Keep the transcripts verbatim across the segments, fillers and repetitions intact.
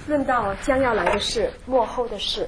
论到将要来的事，末后的事。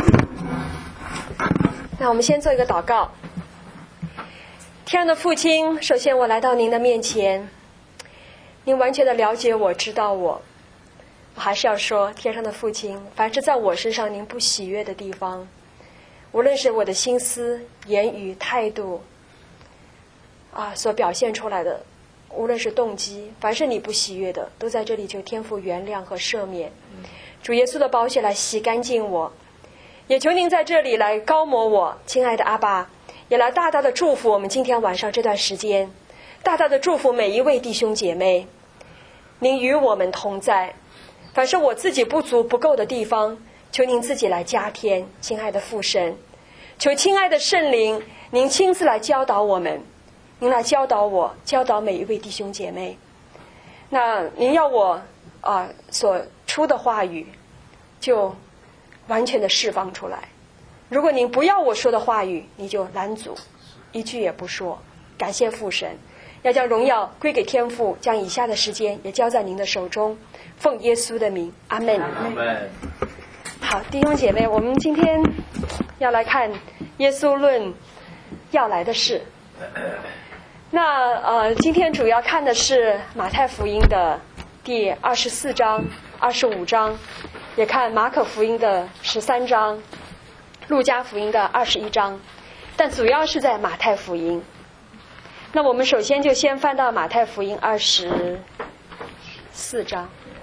那我们先做一个祷告。天上的父亲，首先我来到您的面前，您完全的了解我，知道我。我还是要说，天上的父亲，凡是在我身上您不喜悦的地方，无论是我的心思、言语、态度啊所表现出来的，无论是动机，凡是你不喜悦的，都在这里求天父原谅和赦免。主耶稣的宝血来洗干净我，也求您在这里来膏抹我。亲爱的阿爸，也来大大的祝福我们今天晚上这段时间，大大的祝福每一位弟兄姐妹。您与我们同在，凡是我自己不足不够的地方，求您自己来加添。亲爱的父神，求亲爱的圣灵，您亲自来教导我们，您来教导我，教导每一位弟兄姐妹。那您要我啊、呃、所出的话语就完全的释放出来，如果您不要我说的话语，你就拦阻，一句也不说。感谢父神，要将荣耀归给天父，将以下的时间也交在您的手中，奉耶稣的名，阿们。 阿们。 好，弟兄姐妹，我们今天要来看耶稣论要来的事。那呃，今天主要看的是马太福音的第二十四章、二十五章，也看马可福音的十三章、路加福音的二十一章，但主要是在马太福音。那我们首先就先翻到马太福音二十四章。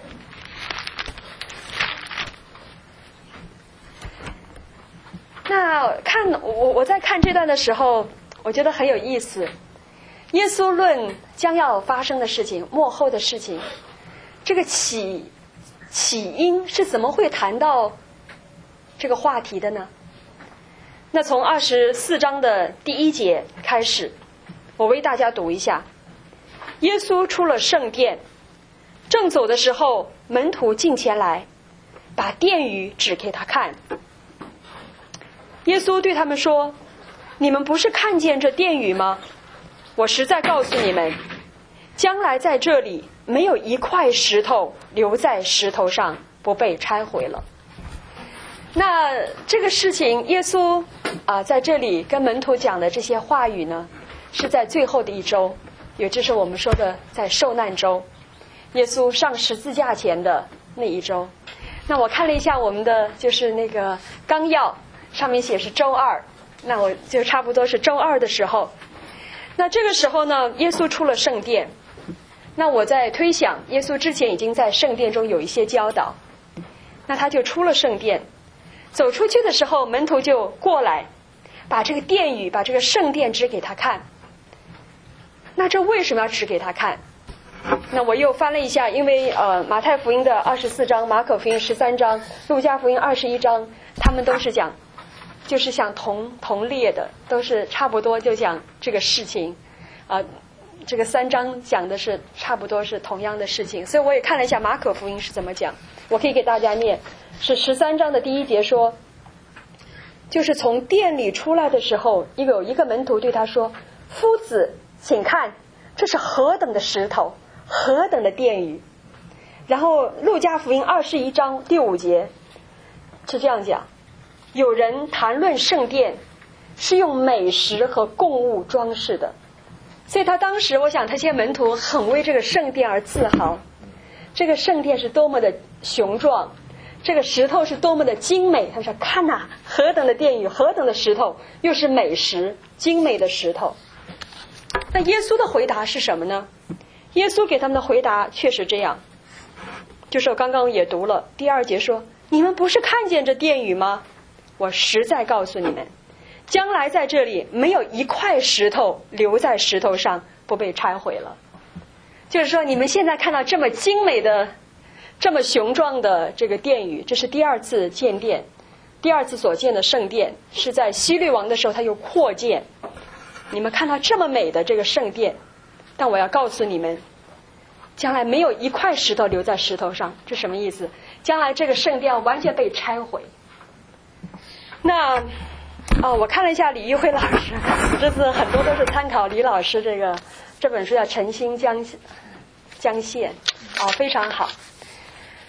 那看我我在看这段的时候，我觉得很有意思。耶稣论将要发生的事情，末后的事情，这个起起因是怎么会谈到这个话题的呢？那从二十四章的第一节开始，我为大家读一下。耶稣出了圣殿，正走的时候，门徒进前来，把殿宇指给他看。耶稣对他们说：你们不是看见这殿宇吗？我实在告诉你们，将来在这里没有一块石头留在石头上不被拆毁了。那这个事情，耶稣啊、呃、在这里跟门徒讲的这些话语呢，是在最后的一周，也就是我们说的在受难周，耶稣上十字架前的那一周。那我看了一下我们的就是那个纲要，上面写是周二，那我就差不多是周二的时候。那这个时候呢，耶稣出了圣殿。那我在推想，耶稣之前已经在圣殿中有一些教导，那他就出了圣殿，走出去的时候，门徒就过来，把这个殿宇，把这个圣殿指给他看。那这为什么要指给他看？那我又翻了一下，因为呃，马太福音的二十四章、马可福音十三章、路加福音二十一章，他们都是讲，就是像同同列的，都是差不多就讲这个事情，啊、呃，这个三章讲的是差不多是同样的事情，所以我也看了一下马可福音是怎么讲，我可以给大家念，是十三章的第一节说，就是从殿里出来的时候，有一个门徒对他说：夫子，请看，这是何等的石头，何等的殿宇。然后路加福音二十一章第五节是这样讲，有人谈论圣殿是用美食和供物装饰的。所以他当时我想，他这些门徒很为这个圣殿而自豪，这个圣殿是多么的雄壮，这个石头是多么的精美。他说看哪，何等的殿宇，何等的石头，又是美食精美的石头。那耶稣的回答是什么呢？耶稣给他们的回答却是这样，就是我刚刚也读了第二节说，你们不是看见这殿宇吗？我实在告诉你们，将来在这里没有一块石头留在石头上不被拆毁了。就是说，你们现在看到这么精美的、这么雄壮的这个殿宇，这是第二次建殿，第二次所建的圣殿，是在希律王的时候他又扩建。你们看到这么美的这个圣殿，但我要告诉你们，将来没有一块石头留在石头上。这什么意思？将来这个圣殿完全被拆毁。那哦，我看了一下李玉辉老师，这次很多都是参考李老师这个这本书叫《晨星将将现》，哦，非常好。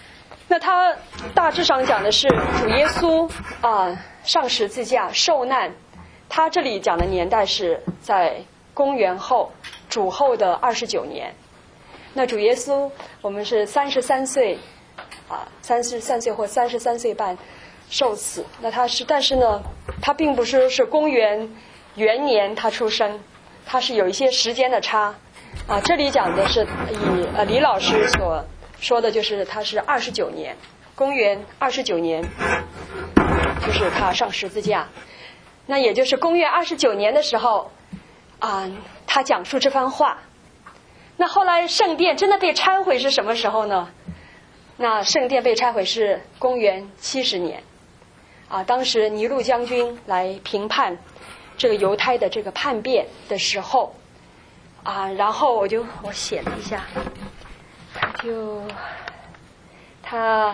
那他大致上讲的是主耶稣啊、呃、上十字架受难，他这里讲的年代是在公元后主后的二十九年。那主耶稣我们是三十三岁啊，三十三岁或三十三岁半受死。那他是，但是呢，他并不是是公元元年他出生，他是有一些时间的差啊。这里讲的是以呃李老师所说的就是他是二十九年，公元二十九年，就是他上十字架。那也就是公元二十九年的时候啊，他讲述这番话。那后来圣殿真的被拆毁是什么时候呢？那圣殿被拆毁是公元七十年啊，当时尼禄将军来评判这个犹太的这个叛变的时候啊，然后我就我写了一下，他就他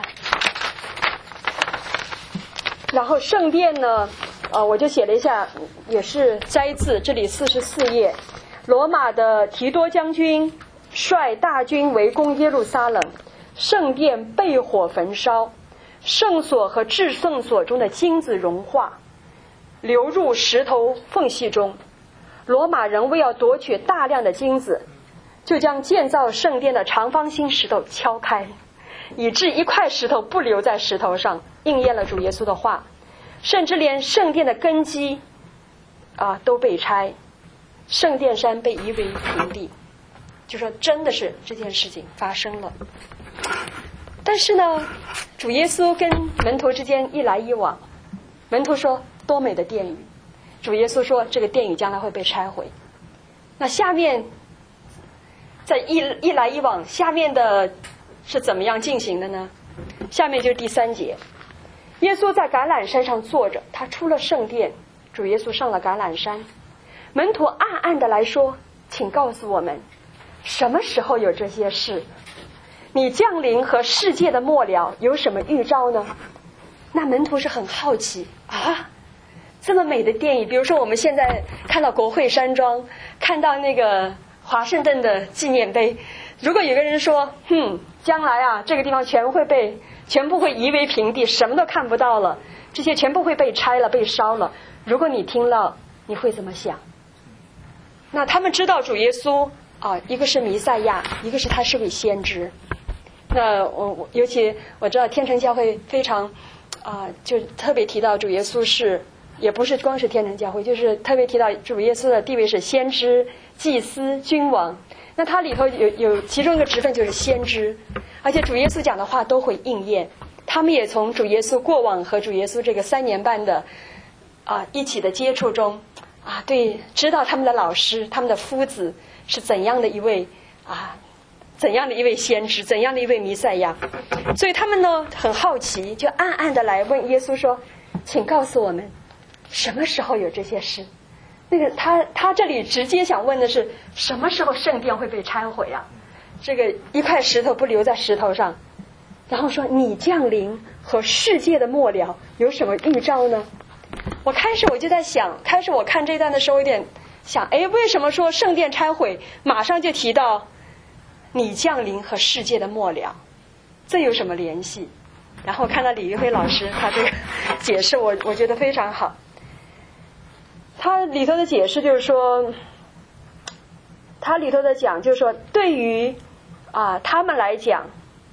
然后圣殿呢呃，我就写了一下，也是摘自这里四十四页。罗马的提多将军率大军围攻耶路撒冷，圣殿被火焚烧，圣所和至圣所中的金子融化，流入石头缝隙中。罗马人为要夺取大量的金子，就将建造圣殿的长方形石头敲开，以致一块石头不留在石头上，应验了主耶稣的话。甚至连圣殿的根基啊都被拆，圣殿山被夷为平地。就说真的是这件事情发生了。但是呢，主耶稣跟门徒之间一来一往，门徒说多美的殿宇，主耶稣说这个殿宇将来会被拆毁。那下面在一一来一往，下面的是怎么样进行的呢？下面就是第三节，耶稣在橄榄山上坐着，他出了圣殿，主耶稣上了橄榄山，门徒暗暗的来说，请告诉我们什么时候有这些事？你降临和世界的末了有什么预兆呢？那门徒是很好奇啊，这么美的电影，比如说我们现在看到国会山庄，看到那个华盛顿的纪念碑，如果有个人说哼，将来啊这个地方全会被全部会夷为平地，什么都看不到了，这些全部会被拆了被烧了，如果你听了你会怎么想？那他们知道主耶稣啊，一个是弥赛亚，一个是他是位先知。那我我尤其我知道天成教会非常啊，就特别提到主耶稣是，也不是光是天成教会，就是特别提到主耶稣的地位是先知、祭司、君王。那他里头有有其中一个职分就是先知，而且主耶稣讲的话都会应验。他们也从主耶稣过往和主耶稣这个三年半的啊一起的接触中啊，对，知道他们的老师、他们的夫子是怎样的一位啊。怎样的一位先知，怎样的一位弥赛亚，所以他们呢很好奇，就暗暗的来问耶稣说，请告诉我们什么时候有这些事。那个他他这里直接想问的是什么时候圣殿会被拆毁啊，这个一块石头不留在石头上，然后说你降临和世界的末了有什么预兆呢？我开始我就在想，开始我看这段的时候有点想，哎，为什么说圣殿拆毁马上就提到你降临和世界的末了，这有什么联系？然后看到李玉辉老师他这个解释，我我觉得非常好。他里头的解释就是说，他里头的讲就是说，对于啊他们来讲，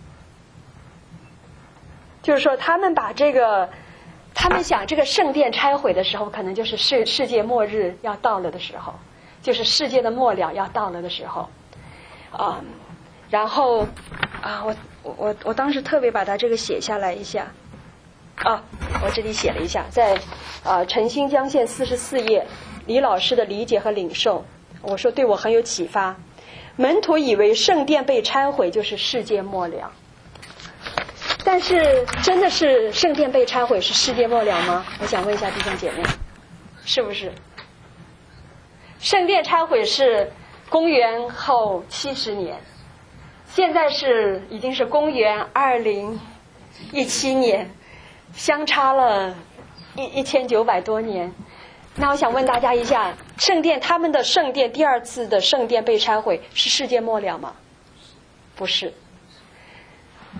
就是说他们把这个，他们想这个圣殿拆毁的时候，可能就是世世界末日要到了的时候，就是世界的末了要到了的时候，啊。然后啊，我我我当时特别把它这个写下来一下啊，我这里写了一下，在啊晨星江县四十四页，李老师的理解和领受，我说对我很有启发。门徒以为圣殿被拆毁就是世界末了，但是真的是圣殿被拆毁是世界末了吗？我想问一下弟兄姐妹，是不是？圣殿拆毁是公元后七十年。现在是已经是公元二零一七年，相差了一一千九百多年。那我想问大家一下，圣殿他们的圣殿第二次的圣殿被拆毁是世界末了吗？不是。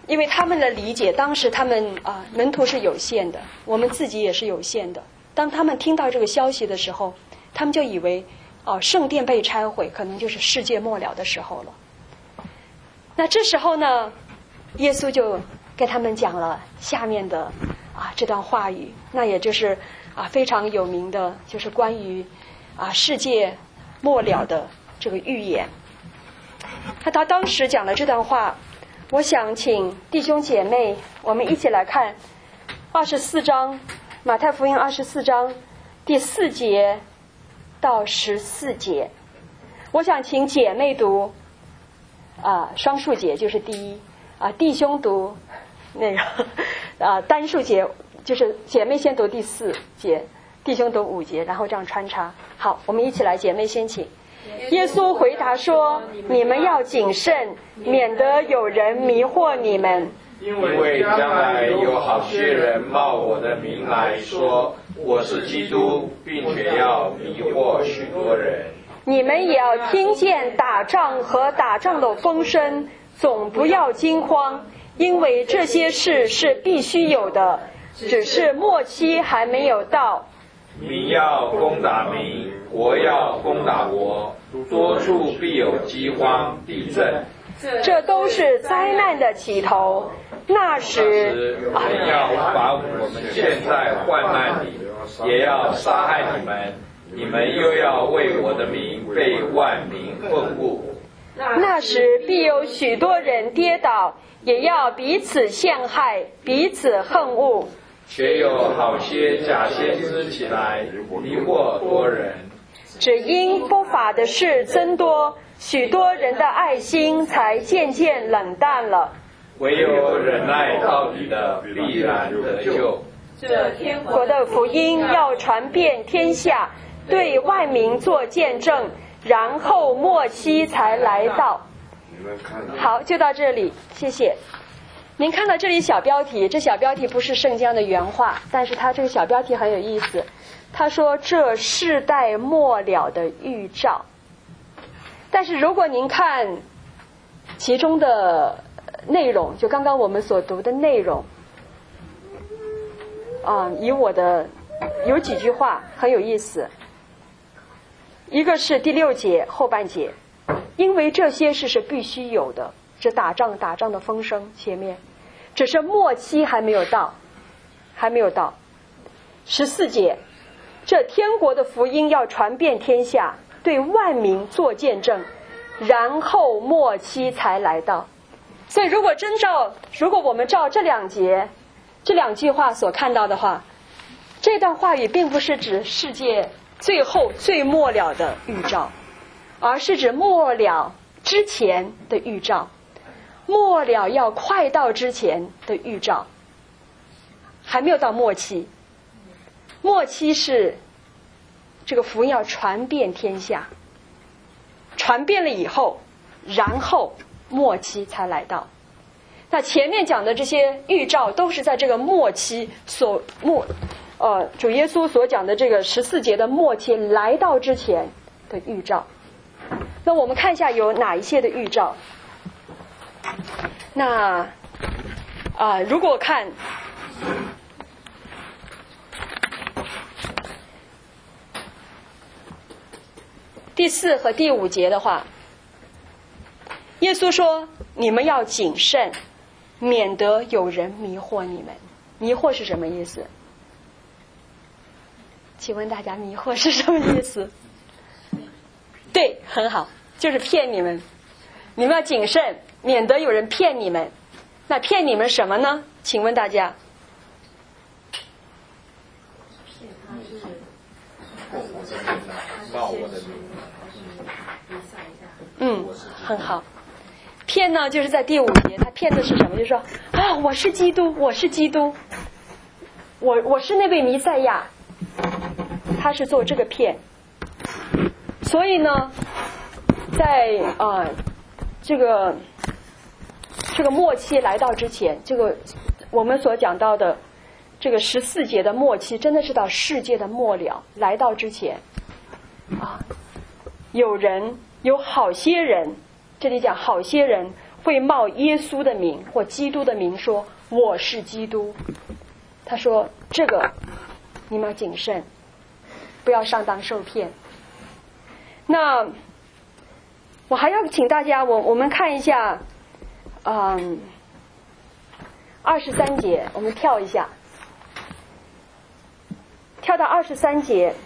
因为他们的理解，当时他们啊、呃、门徒是有限的，我们自己也是有限的。当他们听到这个消息的时候，他们就以为哦、呃、圣殿被拆毁，可能就是世界末了的时候了。那这时候呢，耶稣就跟他们讲了下面的啊这段话语，那也就是啊非常有名的，就是关于啊世界末了的这个预言。那他当时讲了这段话，我想请弟兄姐妹我们一起来看二十四章，马太福音二十四章第四节到十四节。我想请姐妹读啊双数节，就是第一啊，弟兄读那个啊单数节，就是姐妹先读第四节，弟兄读五节，然后这样穿插。好，我们一起来，姐妹先请。耶稣回答说：你们要谨慎，免得有人迷惑你们。 因为将来有好些人冒我的名来说我是基督，并且要迷惑许多人。 你们也要听见打仗和打仗的风声，总不要惊慌，因为这些事是必须有的，只是末期还没有到。 民要攻打民，国要攻打国，多处必有饥荒、地震， 这都是灾难的起头。那时人要把我们陷在患难里，也要杀害你们，你们又要为我的名被万民恨恶。 那时必有许多人跌倒，也要彼此陷害，彼此恨恶。 且有好些假先知起来，迷惑多人。 只因不法的事增多，许多人的爱心才渐渐冷淡了。 唯有忍耐到底的，必然得救。 这天国的福音要传遍天下，对万民做见证，然后末期才来到。好，就到这里，谢谢。您看到这里小标题，这小标题不是圣经的原话，但是它这个小标题很有意思。他说这世代末了的预兆。但是如果您看其中的内容，就刚刚我们所读的内容啊、嗯，以我的有几句话很有意思。一个是第六节后半节，因为这些事是必须有的，这打仗打仗的风声前面，只是末期还没有到，还没有到。十四节，这天国的福音要传遍天下，对万民做见证，然后末期才来到。所以如果真照，如果我们照这两节这两句话所看到的话，这段话语并不是指世界最后最末了的预兆，而是指末了之前的预兆，末了要快到之前的预兆，还没有到末期。末期是这个福音要传遍天下，传遍了以后，然后末期才来到。那前面讲的这些预兆都是在这个末期所末呃主耶稣所讲的这个十四节的末期来到之前的预兆。那我们看一下有哪一些的预兆。那啊、呃，如果看第四和第五节的话，耶稣说你们要谨慎，免得有人迷惑你们。迷惑是什么意思？请问大家迷惑是什么意思？对，很好，就是骗你们。你们要谨慎，免得有人骗你们。那骗你们什么呢？请问大家。嗯，很好。骗呢，就是在第五节，他骗的是什么？就是说啊，我是基督，我是基督，我我是那位弥赛亚，他是做这个骗。所以呢，在啊、呃、这个这个末期来到之前，这个我们所讲到的这个十四节的末期，真的是到世界的末了来到之前啊，有人有好些人。这里讲好些人会冒耶稣的名或基督的名说我是基督。他说这个你们要谨慎，不要上当受骗。那我还要请大家，我我们看一下，嗯，二十三节，我们跳一下，跳到二十三节。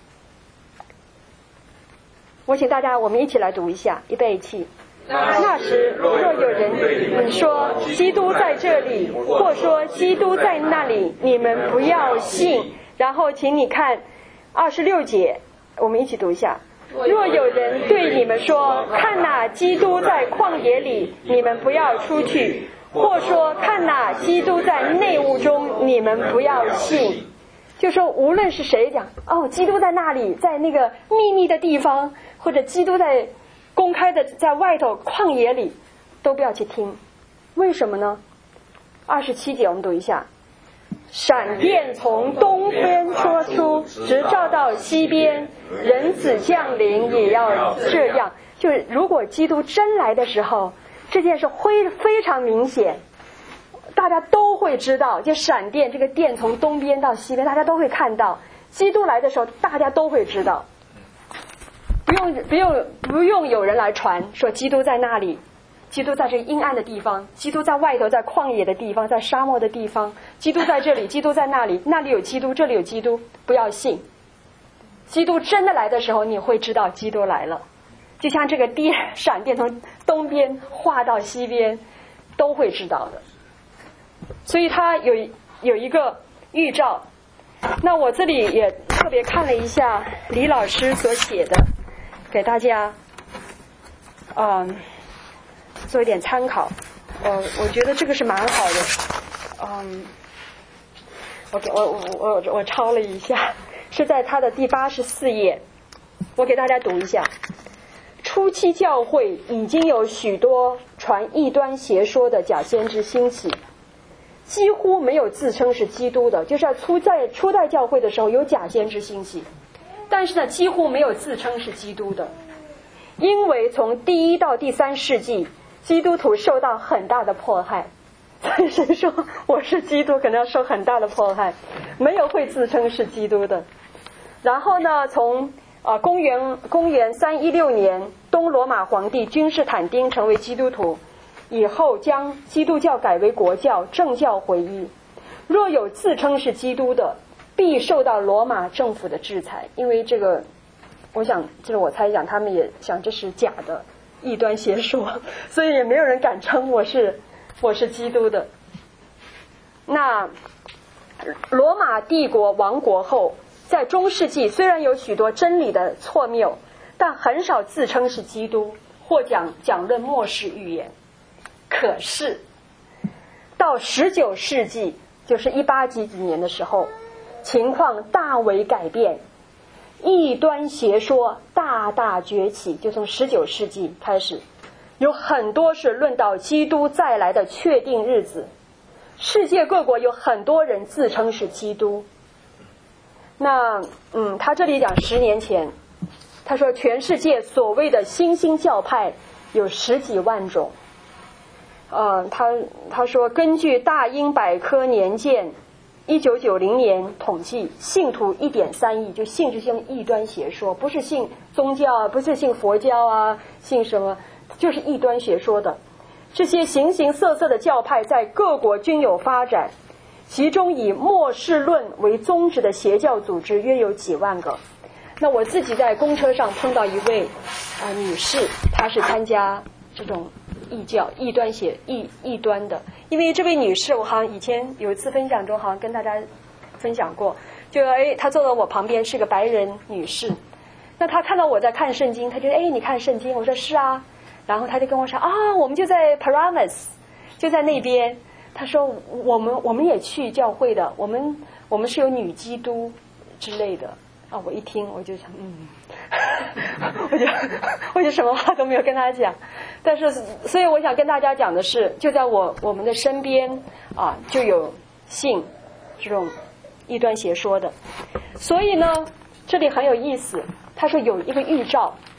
我请大家，我们一起来读一下，预备起。那时若有人对你们说基督在这里，或说基督在那里，你们不要信。然后请你看二十六节，我们一起读一下。若有人对你们说看哪基督在旷野里，你们不要出去，或说看哪基督在内屋中，你们不要信。就说无论是谁讲哦基督在那里，在那个秘密的地方，或者基督在公开的在外头旷野里，都不要去听。为什么呢？二十七节我们读一下。闪电从东边戳出，直照到西边，人子降临也要这样。就是如果基督真来的时候，这件事会非常明显，大家都会知道。就闪电，这个电从东边到西边，大家都会看到。基督来的时候，大家都会知道。不用不用不用有人来传说基督在那里，基督在这阴暗的地方，基督在外头，在旷野的地方，在沙漠的地方，基督在这里，基督在那里，那里有基督，这里有基督。不要信，基督真的来的时候，你会知道基督来了。就像这个电闪电从东边划到西边，都会知道的。所以他有有一个预兆。那我这里也特别看了一下李老师所写的，给大家嗯做一点参考。我我觉得这个是蛮好的。嗯，我给我我我我抄了一下，是在他的第八十四页，我给大家读一下。初期教会已经有许多传异端邪说的假先知兴起，几乎没有自称是基督的。就是在初在初代教会的时候有假先知兴起，但是呢几乎没有自称是基督的。因为从第一到第三世纪，基督徒受到很大的迫害，所以谁说我是基督可能要受很大的迫害，没有会自称是基督的。然后呢从呃公元公元三一六年，东罗马皇帝君士坦丁成为基督徒以后，将基督教改为国教，政教合一。若有自称是基督的，必受到罗马政府的制裁。因为这个我想就是我猜想他们也想这是假的异端邪说，所以也没有人敢称我是我是基督的。那罗马帝国亡国后，在中世纪虽然有许多真理的错谬，但很少自称是基督或讲讲论末世预言。可是到十九世纪，就是一八几几年的时候，情况大为改变，异端邪说大大崛起。就从十九世纪开始，有很多是论到基督再来的确定日子，世界各国有很多人自称是基督。那嗯，他这里讲十年前，他说全世界所谓的新兴教派有十几万种。呃，他他说根据大英百科年鉴一九九零年统计，信徒一点三亿，就信这些异端邪说，不是信宗教啊，不是信佛教啊，信什么，就是异端邪说的。这些形形色色的教派在各国均有发展，其中以末世论为宗旨的邪教组织约有几万个。那我自己在公车上碰到一位啊、呃、女士，她是参加这种异教异端邪异异端的。因为这位女士我好像以前有一次分享中好像跟大家分享过，就哎她坐在我旁边是个白人女士，那她看到我在看圣经，她就哎你看圣经，我说是啊，然后她就跟我说啊我们就在 Paramus 就在那边，她说我们我们也去教会的，我们我们是有女基督之类的啊。我一听我就想嗯我就我就什么话都没有跟她讲。但是所以我想跟大家讲的是，就在我我们的身边啊就有信这种异端邪说的。所以呢这里很有意思，他说有一个预兆，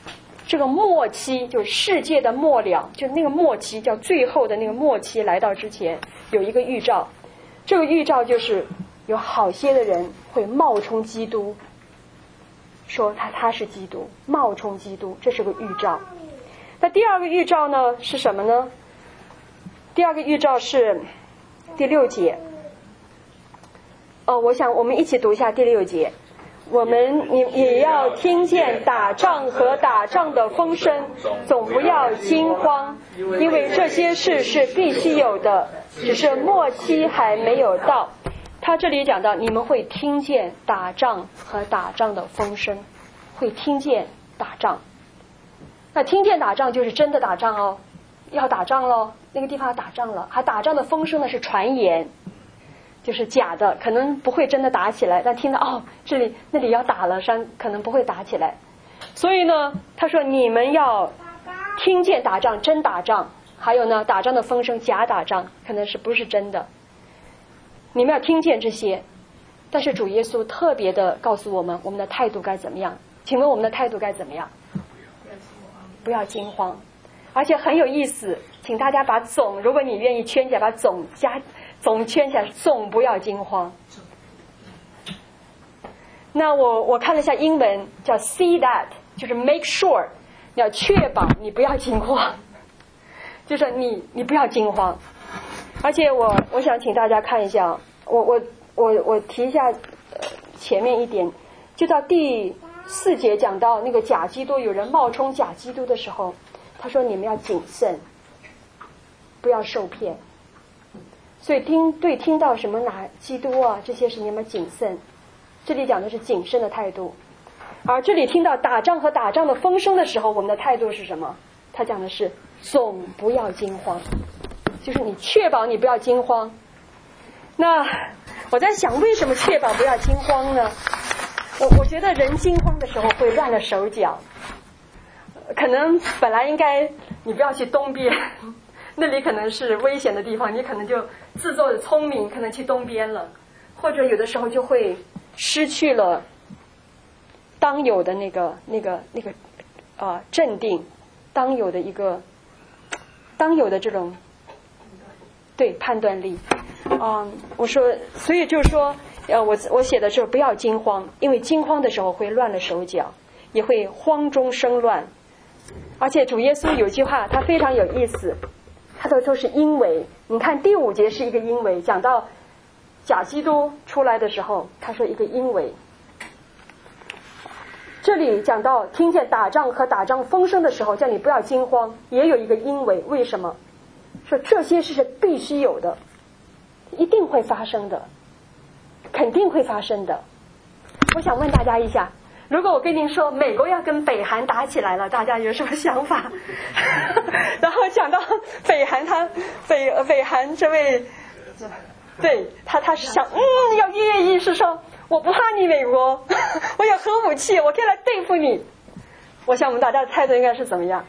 这个末期，就是世界的末了，就那个末期叫最后的那个末期来到之前，有一个预兆。这个预兆就是有好些的人会冒充基督，说他他是基督，冒充基督，这是个预兆。那第二个预兆呢是什么呢？第二个预兆是第六节。哦，我想我们一起读一下第六节。我们也也要听见打仗和打仗的风声，总不要惊慌，因为这些事是必须有的，只是末期还没有到。他这里讲到你们会听见打仗和打仗的风声，会听见打仗。那听见打仗就是真的打仗哦，要打仗咯，那个地方要打仗了。还打仗的风声呢是传言，就是假的，可能不会真的打起来，但听到哦这里那里要打了，山可能不会打起来。所以呢他说你们要听见打仗，真打仗，还有呢打仗的风声假打仗，可能是不是真的，你们要听见这些。但是主耶稣特别的告诉我们我们的态度该怎么样。请问我们的态度该怎么样？不要惊慌。而且很有意思，请大家把总，如果你愿意圈起来，把总加总圈起来，总不要惊慌。那我我看了一下英文叫 see that， 就是 make sure， 你要确保你不要惊慌，就是你你不要惊慌。而且我我想请大家看一下，我我我我提一下、呃、前面一点，就到第四节讲到那个假基督，有人冒充假基督的时候，他说你们要谨慎，不要受骗。所以听对听到什么哪基督啊这些事你们谨慎，这里讲的是谨慎的态度。而这里听到打仗和打仗的风声的时候，我们的态度是什么？他讲的是总不要惊慌，就是你确保你不要惊慌。那我在想为什么确保不要惊慌呢？我我觉得人惊慌的时候会乱了手脚，可能本来应该你不要去东边，那里可能是危险的地方，你可能就自作的聪明，可能去东边了，或者有的时候就会失去了当有的那个那个那个啊、呃、镇定，当有的一个当有的这种对判断力。嗯，我说，所以就是说，呃，我我写的就是不要惊慌，因为惊慌的时候会乱了手脚，也会慌中生乱。而且主耶稣有句话，他非常有意思，他都说是因为，你看第五节是一个因为，讲到假基督出来的时候，他说一个因为。这里讲到听见打仗和打仗风声的时候，叫你不要惊慌，也有一个因为，为什么？说这些事是必须有的，一定会发生的，肯定会发生的。我想问大家一下，如果我跟您说美国要跟北韩打起来了，大家有什么想法？然后讲到北韩，他北北韩这位，对他他是想嗯要跃跃欲试，说我不怕你美国，我有核武器，我可以来对付你。我想我们大家的态度应该是怎么样？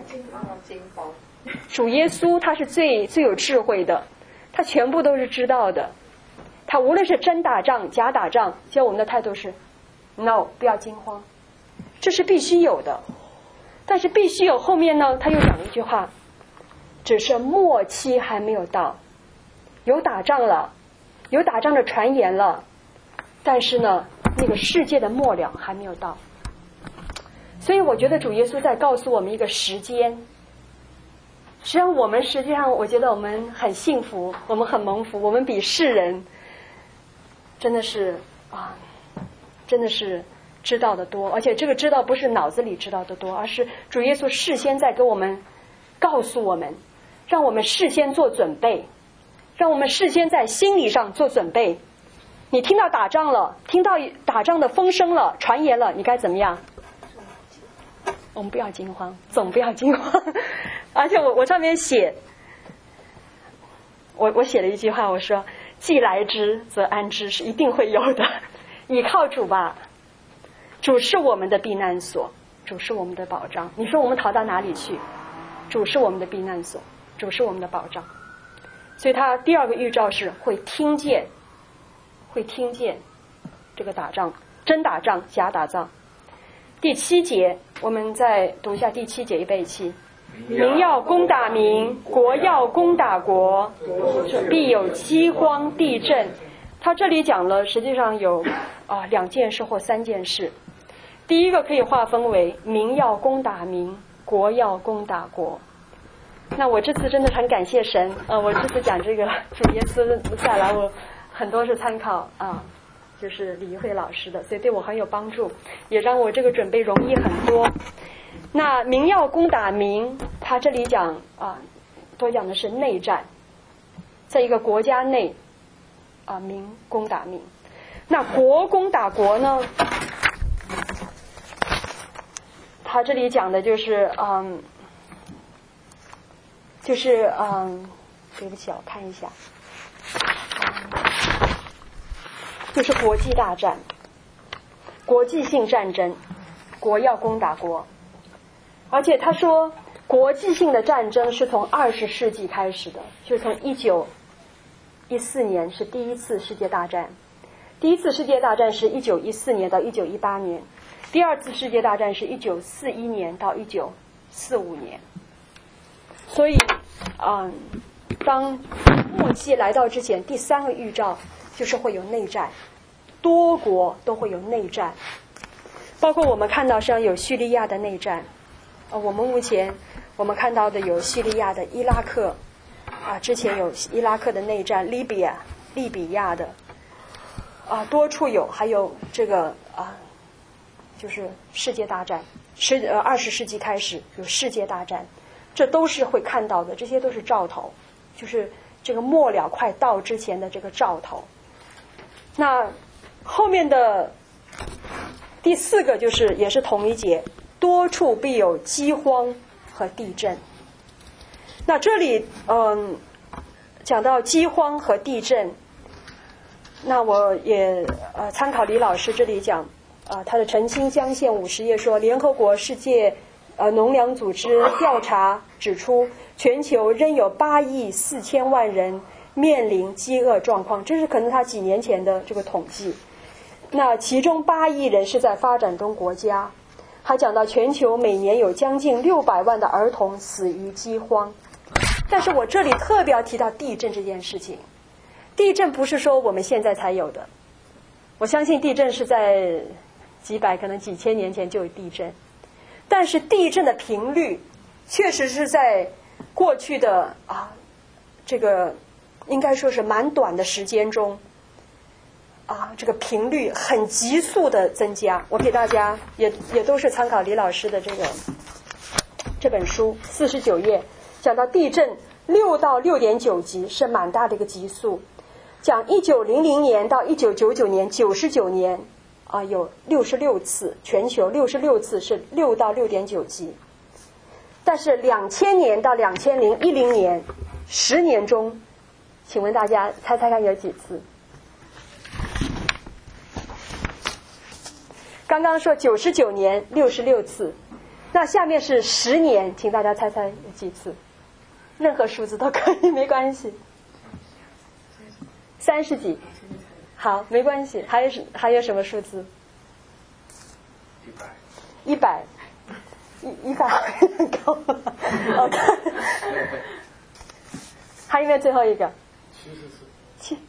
主耶稣他是最最有智慧的，他全部都是知道的，他无论是真打仗假打仗，其实我们的态度是 no， 不要惊慌，这是必须有的。但是必须有后面呢，他又讲了一句话，只是末期还没有到，有打仗了，有打仗的传言了，但是呢那个世界的末了还没有到。所以我觉得主耶稣在告诉我们一个时间。实际上我们实际上我觉得我们很幸福，我们很蒙福，我们比世人真的是啊，真的是知道的多，而且这个知道不是脑子里知道的多，而是主耶稣事先在给我们告诉我们，让我们事先做准备，让我们事先在心理上做准备。你听到打仗了，听到打仗的风声了，传言了，你该怎么样？我们不要惊慌，总不要惊慌。而且我我上面写，我我写了一句话，我说既来之则安之，是一定会有的。倚靠主吧，主是我们的避难所，主是我们的保障。你说我们逃到哪里去？主是我们的避难所，主是我们的保障。所以他第二个预兆是会听见，会听见这个打仗，真打仗假打仗。第七节我们再读一下第七节预备起。民要攻打民，国要攻打国，必有饥荒、地震。他这里讲了，实际上有啊两件事或三件事。第一个可以划分为民要攻打民，国要攻打国。那我这次真的很感谢神，呃，我这次讲这个主耶稣下来，我很多是参考啊，就是李一慧老师的，所以对我很有帮助，也让我这个准备容易很多。那民要攻打民，他这里讲啊，多讲的是内战，在一个国家内啊，民攻打民。那国攻打国呢？他这里讲的就是嗯，就是嗯，对不起，我看一下，嗯、就是国际大战，国际性战争，国要攻打国。而且他说，国际性的战争是从二十世纪开始的，就是从一九一四年是第一次世界大战，第一次世界大战是一九一四年到一九一八年，第二次世界大战是一九四一年到一九四五年。所以，嗯，当末期来到之前，第三个预兆就是会有内战，多国都会有内战，包括我们看到上有叙利亚的内战。呃，我们目前我们看到的有叙利亚的、伊拉克，啊，之前有伊拉克的内战，利比亚、利比亚的，啊，多处有，还有这个啊，就是世界大战，十呃二十世纪开始有世界大战，这都是会看到的，这些都是兆头，就是这个末了快到之前的这个兆头。那后面的第四个就是也是同一节。多处必有饥荒和地震。那这里嗯讲到饥荒和地震，那我也呃参考李老师这里讲啊、呃，他的澄清江县五十页说，联合国世界呃农粮组织调查指出，全球仍有八亿四千万人面临饥饿状况，这是可能他几年前的这个统计。那其中八亿人是在发展中国家。还讲到全球每年有将近六百万的儿童死于饥荒。但是我这里特别要提到地震这件事情。地震不是说我们现在才有的，我相信地震是在几百可能几千年前就有地震，但是地震的频率确实是在过去的啊这个应该说是蛮短的时间中啊，这个频率很急速的增加。我给大家也也都是参考李老师的这个这本书四十九页，讲到地震六到六点九级是蛮大的一个级数。讲一九零零年到一九九九年九十九年啊，有六十六次，全球六十六次是六到六点九级。但是两千年到两千零一零年十年中，请问大家猜猜看有几次？刚刚说九十九年六十六次，那下面是十年，请大家猜猜有几次？任何数字都可以，没关系。三十几，好，没关系。还有还有什么数字？一百，一百，一一百很高了。OK， 还有没有最后一个？七十次。七。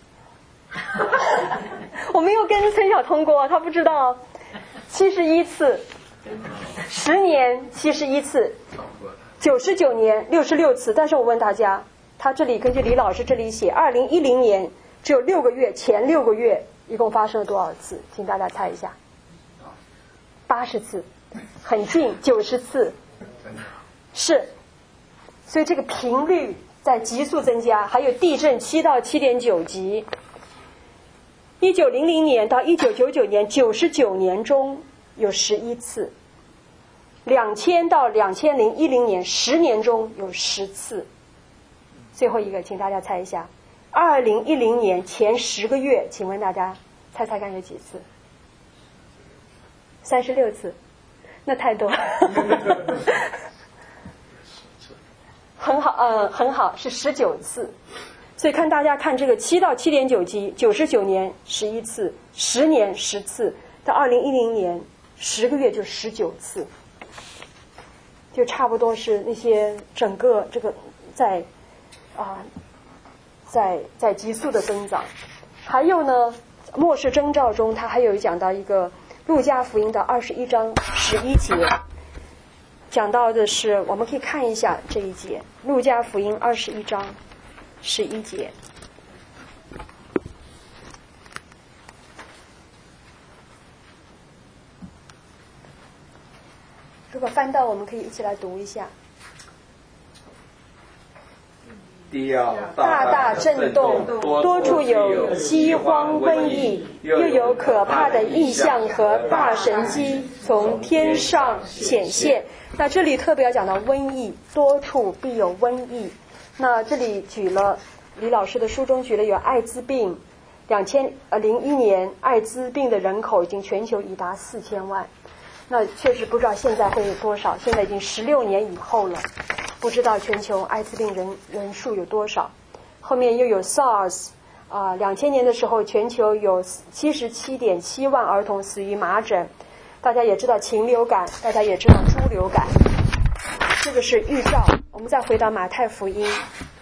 我没有跟陈晓通过，他不知道。七十一次，十年七十一次，九十九年六十六次。但是我问大家，他这里根据李老师这里写，二零一零年只有六个月，前六个月一共发生了多少次？请大家猜一下。八十次，很近，九十次，是。所以这个频率在急速增加。还有地震七到七点九级。一九零零年到一九九九年九十九年中有十一次，两千到两千零一零年十年中有十次。最后一个，请大家猜一下，二零一零年前十个月，请问大家猜猜看有几次？三十六次，那太多了。很好，呃，很好，是十九次。所以看大家看这个七到七点九级，九十九年十一次，十年十次，到二零一零年十个月就十九次。 就差不多是那些整个这个在啊、呃、在在急速的增长。还有呢，末世征兆中，他还有讲到一个路加福音的二十一章十一节，讲到的是，我们可以看一下这一节，路加福音二十一章十一节。如果翻到，我们可以一起来读一下。 地要大大震动，多处有饥荒、瘟疫，又有可怕的异象和大神迹从天上显现。那这里特别要讲到瘟疫，多处必有瘟疫。那这里举了李老师的书中举了有艾滋病，两千呃零一年艾滋病的人口已经全球已达四千万。那确实不知道现在会有多少，现在已经十六年以后了，不知道全球艾滋病人人数有多少。后面又有 SARS 啊、呃，两千年的时候全球有七十七点七万儿童死于麻疹。大家也知道禽流感，大家也知道猪流感，这个是预兆。我们再回到马太福音。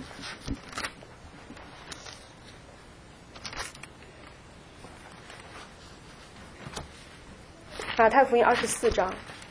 马太福音二十四章，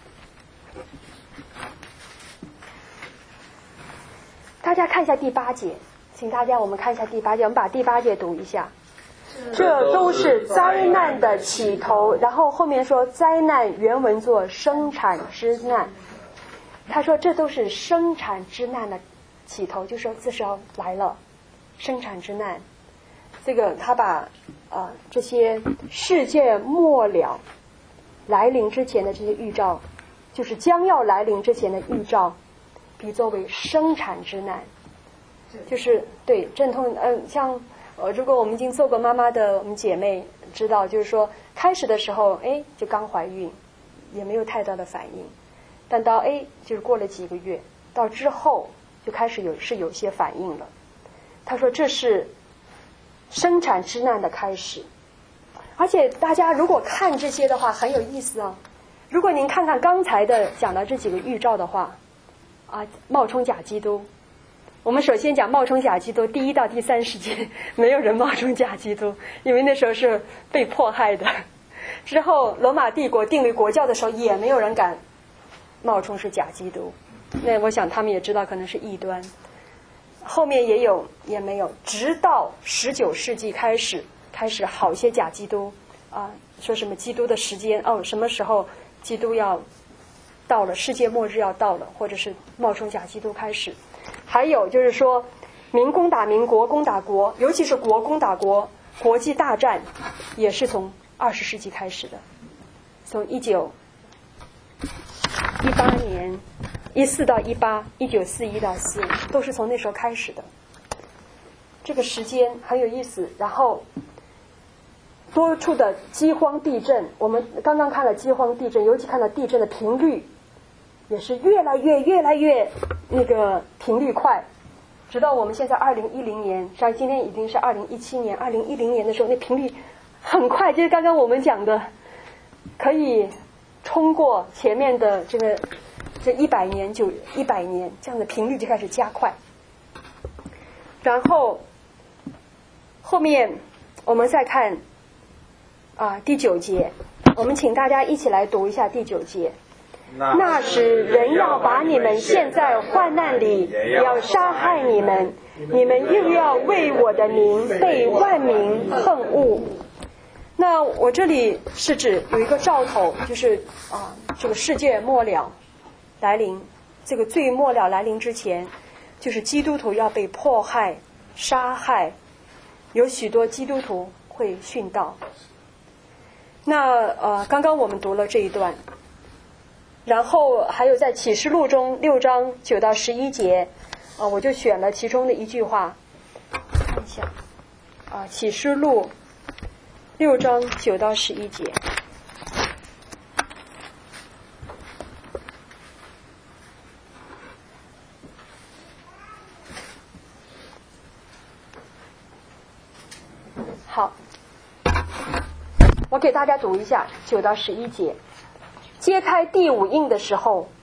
大家看一下第八节，请大家我们看一下第八节，我们把第八节读一下。这都是灾难的起头，然后后面说灾难原文作生产之难。他说这都是生产之难的起头，就说这时候来了生产之难。这个他把呃这些世界末了来临之前的这些预兆，就是将要来临之前的预兆，比作为生产之难，就是对阵痛。嗯、呃，像呃，如果我们已经做过妈妈的我们姐妹知道，就是说开始的时候，哎，就刚怀孕，也没有太大的反应，但到哎，就是过了几个月，到之后就开始有是有些反应了。他说这是生产之难的开始。而且大家如果看这些的话很有意思啊。如果您看看刚才的讲到这几个预兆的话，啊，冒充假基督。我们首先讲冒充假基督，第一到第三世纪没有人冒充假基督，因为那时候是被迫害的。之后罗马帝国定为国教的时候，也没有人敢冒充是假基督。那我想他们也知道可能是异端。后面也有也没有，直到十九世纪开始。开始好些假基督啊，说什么基督的时间哦，什么时候基督要到了，世界末日要到了，或者是冒充假基督开始。还有就是说民攻打民，国攻打国，尤其是国攻打国，国际大战也是从二十世纪开始的，从一九一八年一四到一八，一九四一到四五，都是从那时候开始的。这个时间很有意思。然后多处的饥荒地震，我们刚刚看了饥荒地震，尤其看到地震的频率也是越来越越来越那个频率快，直到我们现在二零一零年，像今天已经是二零一七年，二零一零年的时候那频率很快，就是刚刚我们讲的可以冲过前面的这个这一百年就一百年，这样的频率就开始加快。然后后面我们再看啊，第九节，我们请大家一起来读一下第九节。那时人要把你们陷在患难里，要杀害你们，你们又要为我的名被万民恨恶。那我这里是指有一个兆头，就是啊，这个世界末了来临，这个最末了来临之前，就是基督徒要被迫害、杀害，有许多基督徒会殉道。那呃，刚刚我们读了这一段，然后还有在启示录中六章九到十一节，啊、呃，我就选了其中的一句话，看一下，啊、呃，启示录六章九到十一节。好。我给大家读一下九到十一节。揭开第五印的时候，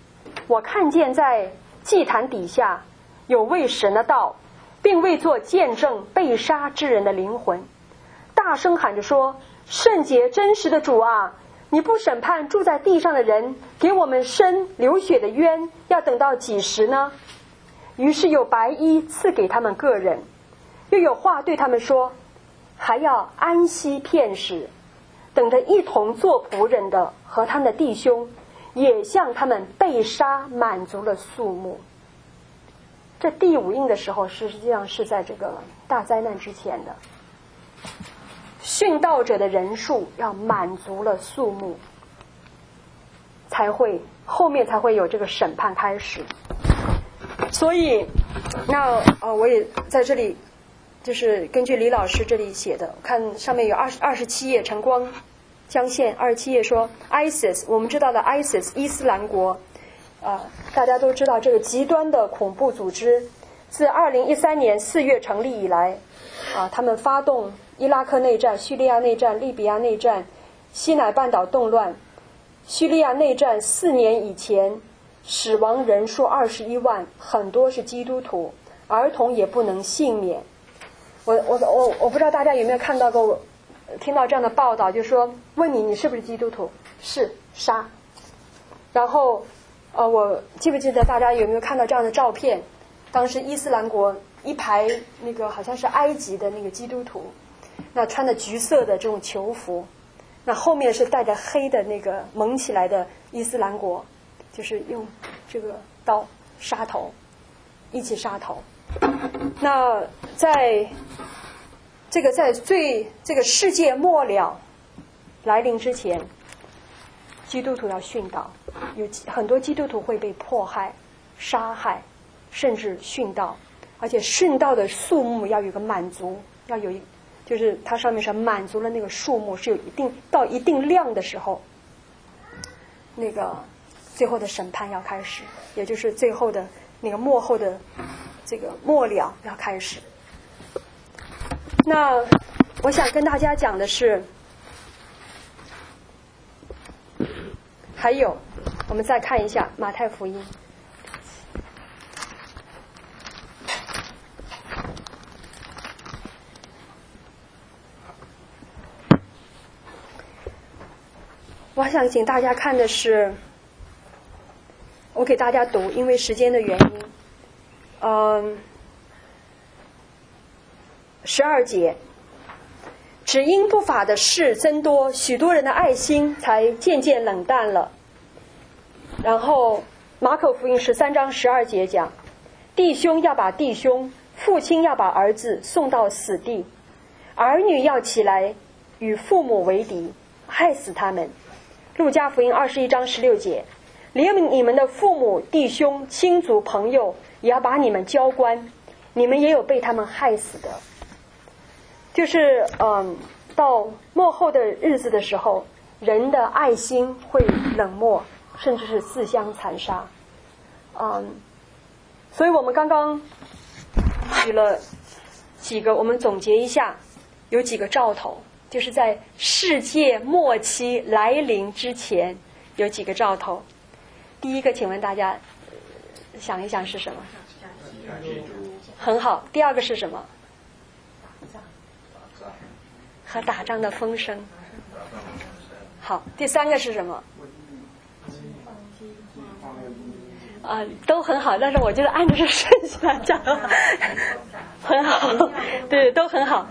我看见在祭坛底下有为神的道，并为做见证被杀之人的灵魂，大声喊着说：圣洁真实的主啊，你不审判住在地上的人，给我们伸流血的冤，要等到几时呢？于是有白衣赐给他们个人，又有话对他们说，还要安息片时，等着一同做仆人的和他们的弟兄，也向他们被杀满足了数目。这第五印的时候，实际上是在这个大灾难之前的。殉道者的人数要满足了数目，才会后面才会有这个审判开始。所以那呃，我也在这里就是根据李老师这里写的，看上面有二十二十七页晨光将现二十七页说 ISIS， 我们知道的 ISIS 伊斯兰国，呃，大家都知道这个极端的恐怖组织，自二零一三年四月成立以来，啊，他们发动伊拉克内战、叙利亚内战、利比亚内战、西乃半岛动乱。叙利亚内战四年以前，死亡人数二十一万，很多是基督徒，儿童也不能幸免。我我我我不知道大家有没有看到过，听到这样的报道，就是说问你你是不是基督徒，是，杀。然后呃，我记不记得大家有没有看到这样的照片？当时伊斯兰国一排那个好像是埃及的那个基督徒，那穿的橘色的这种囚服，那后面是带着黑的那个蒙起来的伊斯兰国，就是用这个刀杀头，一起杀头。那在这个在最这个世界末了来临之前，基督徒要殉道，有很多基督徒会被迫害、杀害，甚至殉道，而且殉道的数目要有个满足，要有一就是它上面是满足了那个数目，是有一定到一定量的时候，那个最后的审判要开始，也就是最后的那个末后的这个末了要开始。那我想跟大家讲的是，还有我们再看一下马太福音。我想请大家看的是，我给大家读，因为时间的原因，嗯，十二节，只因不法的事增多，许多人的爱心才渐渐冷淡了。然后马可福音十三章十二节讲，弟兄要把弟兄，父亲要把儿子送到死地，儿女要起来与父母为敌，害死他们。路加福音二十一章十六节，连你们的父母、弟兄、亲族、朋友也要把你们交官，你们也有被他们害死的。就是嗯，到末后的日子的时候，人的爱心会冷漠，甚至是自相残杀。嗯，所以我们刚刚举了几个，我们总结一下，有几个兆头。就是在世界末期来临之前有几个兆头。第一个，请问大家想一想是什么？很好。第二个是什么？和打仗的风声。好。第三个是什么？啊、呃，都很好，但是我觉得按照这顺序来讲很好，对，都很好。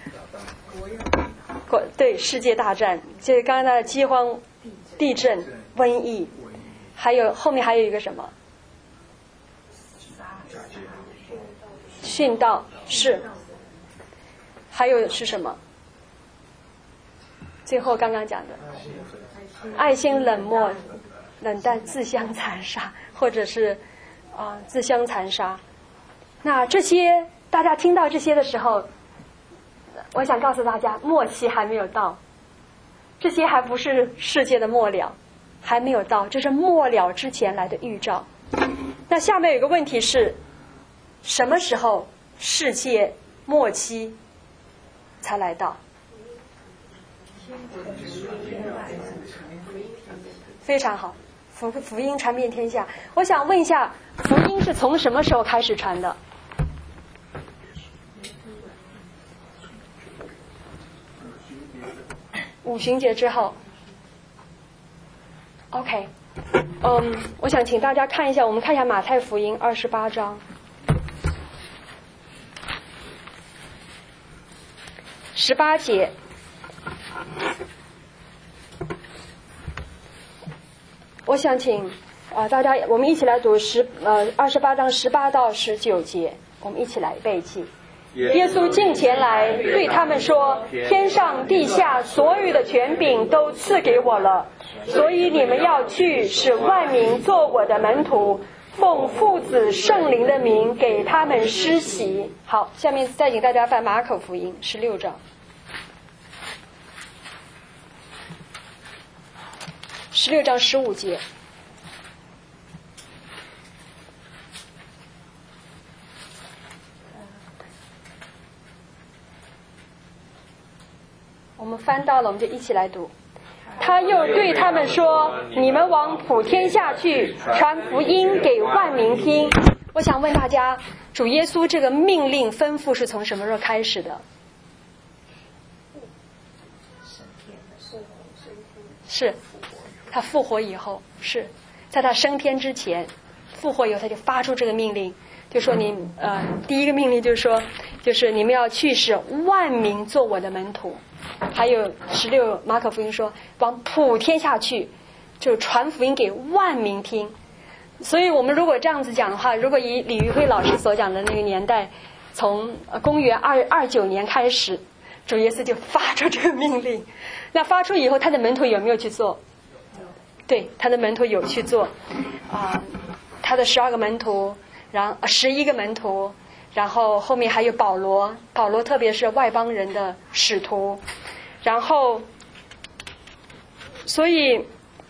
对，世界大战，就是刚才的饥荒、地震、瘟疫，还有后面还有一个什么？殉道是，还有是什么？最后刚刚讲的，爱心冷漠、冷淡、自相残杀，或者是啊、呃、自相残杀。那这些大家听到这些的时候，我想告诉大家，末期还没有到，这些还不是世界的末了，还没有到，这是末了之前来的预兆。那下面有一个问题是，什么时候世界末期才来到？非常好， 福福音传遍天下。我想问一下，福音是从什么时候开始传的？五旬节之后。OK， 嗯，我想请大家看一下，我们看一下马太福音二十八章。十八节，我想请啊、呃、大家，我们一起来读十呃二十八章十八到十九节，我们一起来背记。耶稣近前来对他们说：“天上地下所有的权柄都赐给我了，所以你们要去，使万民做我的门徒，奉父子圣灵的名给他们施洗。”好，下面再请大家翻马可福音十六章。十六章十五节，我们翻到了，我们就一起来读。他又对他们说：“你们往普天下去，传福音给万民听。”我想问大家，主耶稣这个命令吩咐是从什么时候开始的？是他复活以后，是在他升天之前，复活以后他就发出这个命令，就说你呃，第一个命令就是说，就是你们要去使万民做我的门徒。还有十六马可福音说，往普天下去，就是传福音给万民听。所以我们如果这样子讲的话，如果以李玉辉老师所讲的那个年代，从公元二二九年开始，主耶稣就发出这个命令。那发出以后，他的门徒有没有去做？对，他的门徒有去做啊、呃，他的十二个门徒，然后十一个门徒，然后后面还有保罗，保罗特别是外邦人的使徒，然后，所以，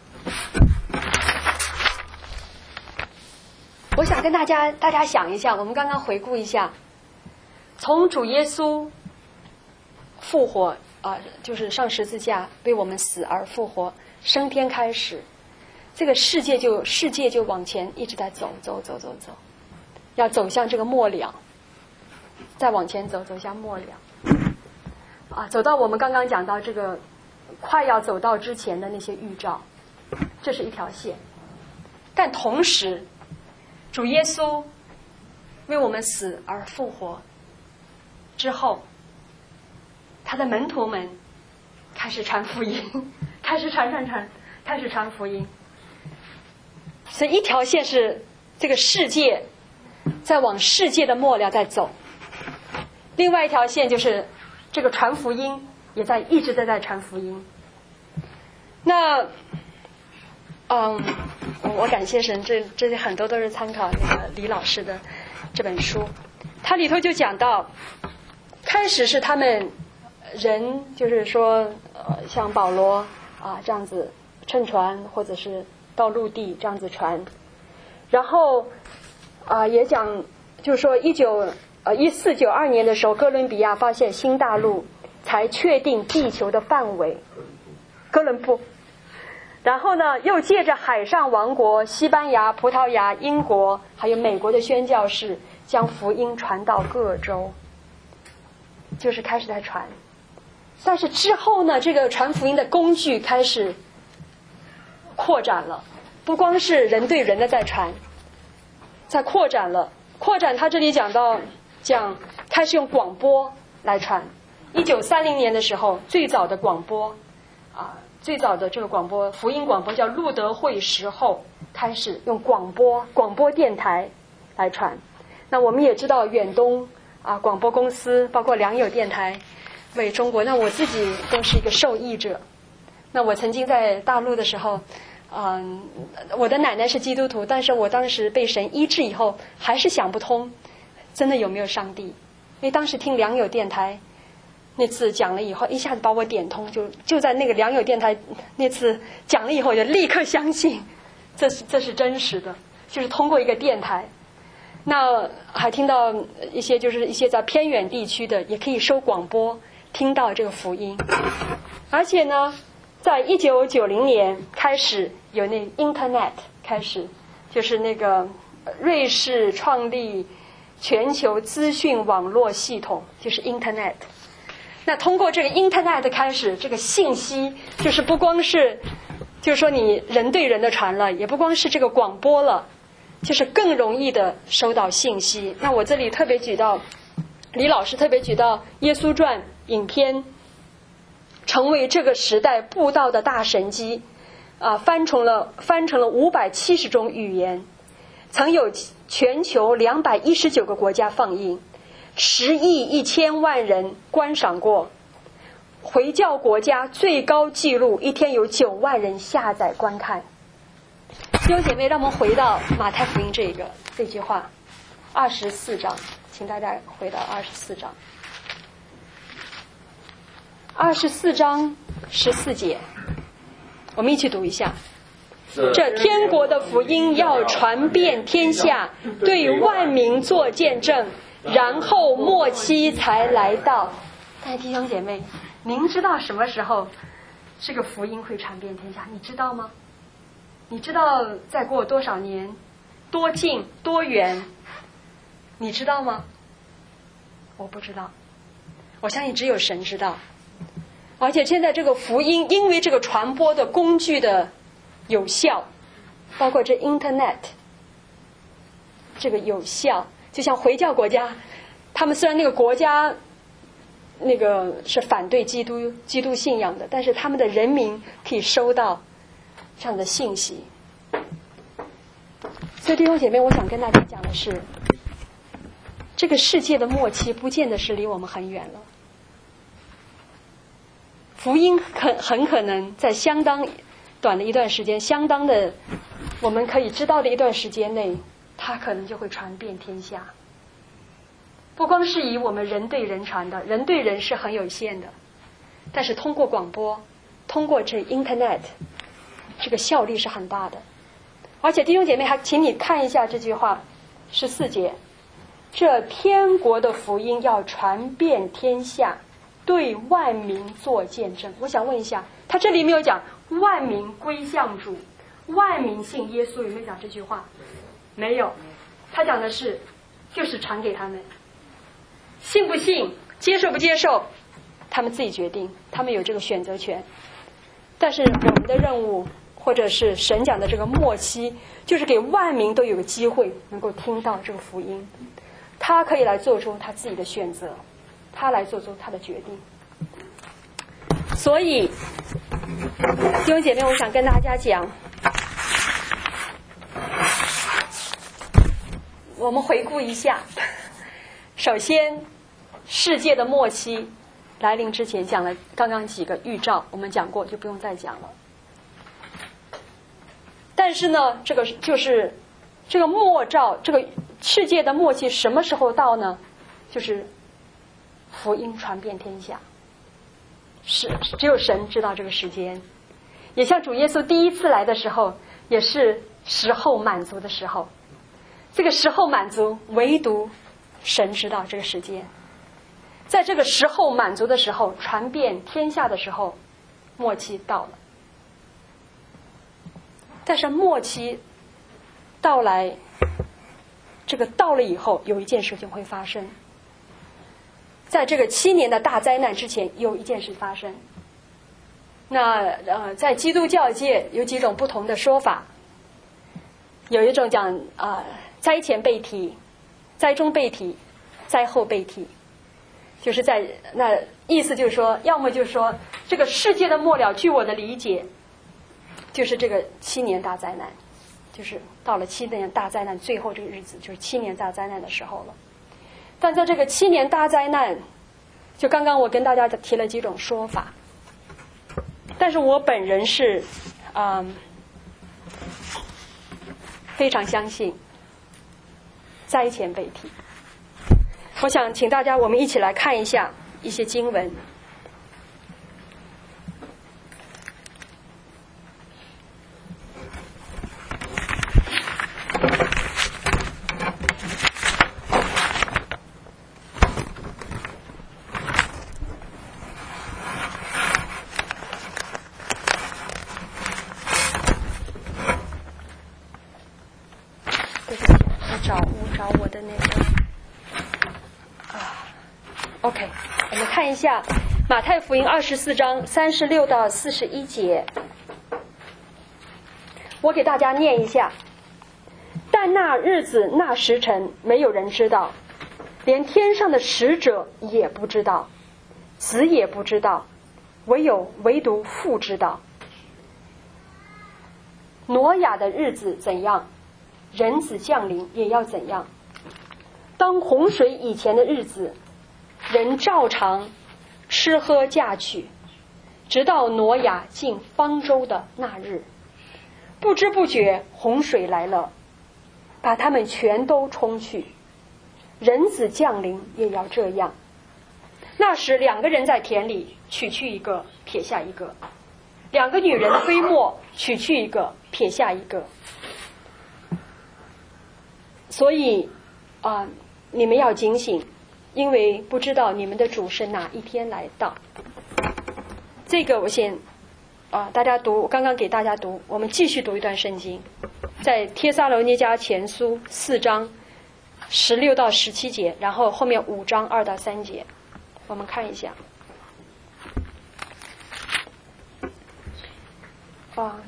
我想跟大家大家想一下，我们刚刚回顾一下，从主耶稣复活啊、呃，就是上十字架为我们死而复活。升天开始，这个世界就世界就往前一直在走走走走走，要走向这个末了，再往前走走向末了，啊，走到我们刚刚讲到这个快要走到之前的那些预兆，这是一条线。但同时，主耶稣为我们死而复活之后，他的门徒们开始传福音。开始传传传，开始传福音。所以一条线是这个世界在往世界的末了在走，另外一条线就是这个传福音也在一直在在传福音。那，嗯，我感谢神，这这些很多都是参考那个李老师的这本书，它里头就讲到，开始是他们人，就是说，呃，像保罗。啊，这样子乘船或者是到陆地这样子传，然后啊也讲，就是说一九呃一四九二年的时候，哥伦比亚发现新大陆，才确定地球的范围，哥伦布。然后呢，又借着海上王国西班牙、葡萄牙、英国还有美国的宣教士，将福音传到各州，就是开始在传。但是之后呢，这个传福音的工具开始扩展了，不光是人对人的在传，在扩展了。扩展，他这里讲到，讲开始用广播来传。一九三零年的时候，最早的广播啊，最早的这个广播福音广播叫路德会时候，开始用广播广播电台来传。那我们也知道远东啊广播公司，包括良友电台。为中国，那我自己都是一个受益者。那我曾经在大陆的时候，嗯，我的奶奶是基督徒，但是我当时被神医治以后，还是想不通，真的有没有上帝？因为当时听良友电台那次讲了以后，一下子把我点通，就就在那个良友电台那次讲了以后，就立刻相信，这是这是真实的，就是通过一个电台。那还听到一些就是一些在偏远地区的也可以收广播。听到这个福音，而且呢， 在一九九零年开始有那 Internet 开始，就是那个瑞士创立全球资讯网络系统，就是 Internet。那通过这个 Internet 开始，这个信息就是不光是就是说你人对人的传了，也不光是这个广播了，就是更容易的收到信息。那我这里特别举到李老师特别举到耶稣传影片成为这个时代布道的大神机啊，翻成了翻成了五百七十种语言，曾有全球两百一十九个国家放映，十亿一千万人观赏过。回教国家最高纪录一天有九万人下载观看。弟兄姐妹，让我们回到马太福音这个这句话，二十四章，请大家回到二十四章。二十四章十四节，我们一起读一下。这天国的福音要传遍天下，对万民做见证，然后末期才来到。但是弟兄姐妹，您知道什么时候这个福音会传遍天下？你知道吗？你知道再过多少年，多近多远？你知道吗？我不知道，我相信只有神知道。而且现在这个福音，因为这个传播的工具的有效，包括这 Internet 这个有效，就像回教国家，他们虽然那个国家那个是反对基督基督信仰的，但是他们的人民可以收到这样的信息。所以弟兄姐妹，我想跟大家讲的是，这个世界的末期不见得是离我们很远了。福音很很可能在相当短的一段时间，相当的我们可以知道的一段时间内，它可能就会传遍天下。不光是以我们人对人传的，人对人是很有限的，但是通过广播，通过这 Internet， 这个效力是很大的。而且弟兄姐妹，还请你看一下这句话，十四节，这天国的福音要传遍天下，对万民做见证。我想问一下，他这里没有讲万民归向主，万民信耶稣，有没有讲这句话？没有，他讲的是就是传给他们，信不信，接受不接受，他们自己决定，他们有这个选择权。但是我们的任务，或者是神讲的这个末期，就是给万民都有个机会能够听到这个福音，他可以来做出他自己的选择，他来做出他的决定。所以弟兄姐妹，我想跟大家讲，我们回顾一下，首先世界的末期来临之前讲了刚刚几个预兆，我们讲过就不用再讲了。但是呢，这个就是这个末兆，这个世界的末期什么时候到呢？就是福音传遍天下，是只有神知道这个时间。也像主耶稣第一次来的时候，也是时候满足的时候。这个时候满足，唯独神知道这个时间。在这个时候满足的时候，传遍天下的时候，末期到了。但是末期到来，这个到了以后，有一件事情会发生。在这个七年的大灾难之前，有一件事发生。那呃，在基督教界有几种不同的说法，有一种讲啊、呃，灾前被提，灾中被提，灾后被提，就是在那意思就是说，要么就是说这个世界的末了，据我的理解，就是这个七年大灾难，就是到了七年大灾难最后这个日子，就是七年大灾难的时候了。但在这个七年大灾难，就刚刚我跟大家提了几种说法，但是我本人是嗯非常相信灾前被提。我想请大家我们一起来看一下一些经文。 OK， 我们看一下马太福音二十四章三十六到四十一节，我给大家念一下。但那日子那时辰没有人知道，连天上的使者也不知道，子也不知道，唯有唯独父知道。挪亚的日子怎样，人子降临也要怎样。当洪水以前的日子，人照常吃喝嫁娶，直到挪亚进方舟的那日。不知不觉洪水来了，把他们全都冲去。人子降临也要这样。那时两个人在田里，取去一个，撇下一个；两个女人推磨，取去一个，撇下一个。所以啊、呃，你们要警醒，因为不知道你们的主是哪一天来到。这个我先啊，大家读，我刚刚给大家读，我们继续读一段圣经，在帖撒罗尼迦前书四章十六到十七节，然后后面五章二到三节，我们看一下。啊，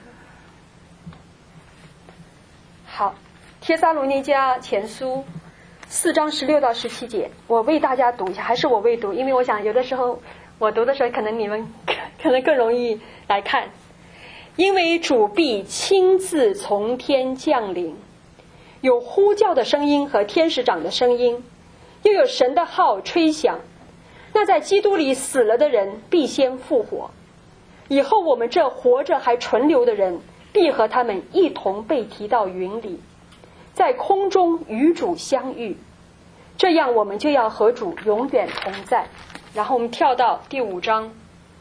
好，帖撒罗尼迦前书四章十六到十七节，我为大家读一下，还是我为读，因为我想有的时候我读的时候，可能你们可能更容易来看。因为主必亲自从天降临，有呼叫的声音和天使长的声音，又有神的号吹响。那在基督里死了的人必先复活，以后我们这活着还存留的人，必和他们一同被提到云里，在空中与主相遇，这样我们就要和主永远同在。然后我们跳到第五章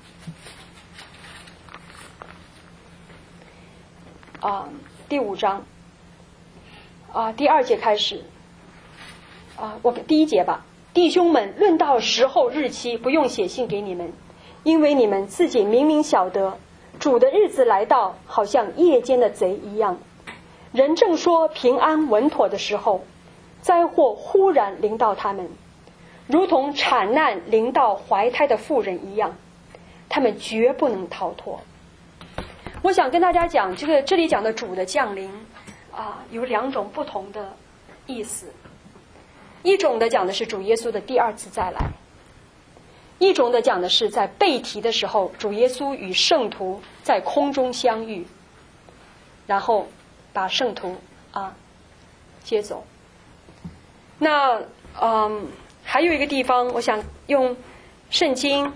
啊，第五章啊，第二节开始啊，我第一节吧。弟兄们，论到时候日期，不用写信给你们，因为你们自己明明晓得，主的日子来到，好像夜间的贼一样。人正说平安稳妥的时候，灾祸忽然临到他们，如同产难临到怀胎的妇人一样，他们绝不能逃脱。我想跟大家讲，这个这里讲的主的降临啊，有两种不同的意思。一种的讲的是主耶稣的第二次再来，一种的讲的是在被提的时候，主耶稣与圣徒在空中相遇，然后把圣徒啊接走。那嗯，还有一个地方，我想用圣经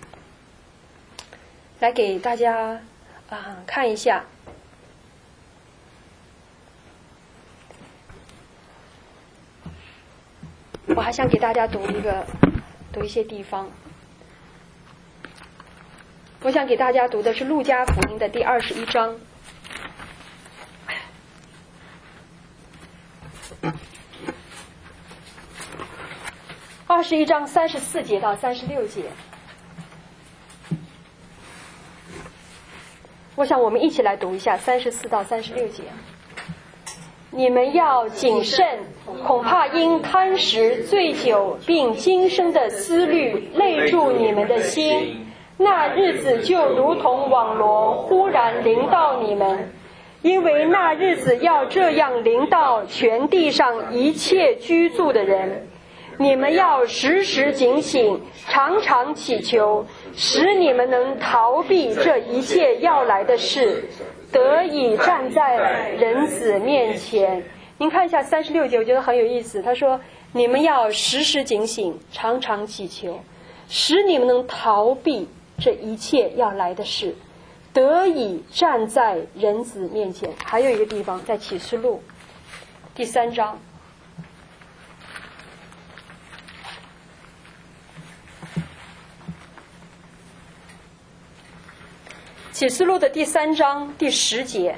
来给大家啊看一下。我还想给大家读一个，读一些地方。我想给大家读的是路加福音的第二十一章。二十一章三十四节到三十六节。我想我们一起来读一下三十四到三十六节。你们要谨慎，恐怕因贪食、醉酒，并今生的思虑累住你们的心，那日子就如同网罗忽然临到你们。因为那日子要这样临到全地上一切居住的人。你们要时时警醒，常常祈求，使你们能逃避这一切要来的事，得以站在人子面前。您看一下三十六节，我觉得很有意思。他说你们要时时警醒，常常祈求，使你们能逃避这一切要来的事，得以站在人子面前。还有一个地方在启示录第三章，启示录的第三章第十节。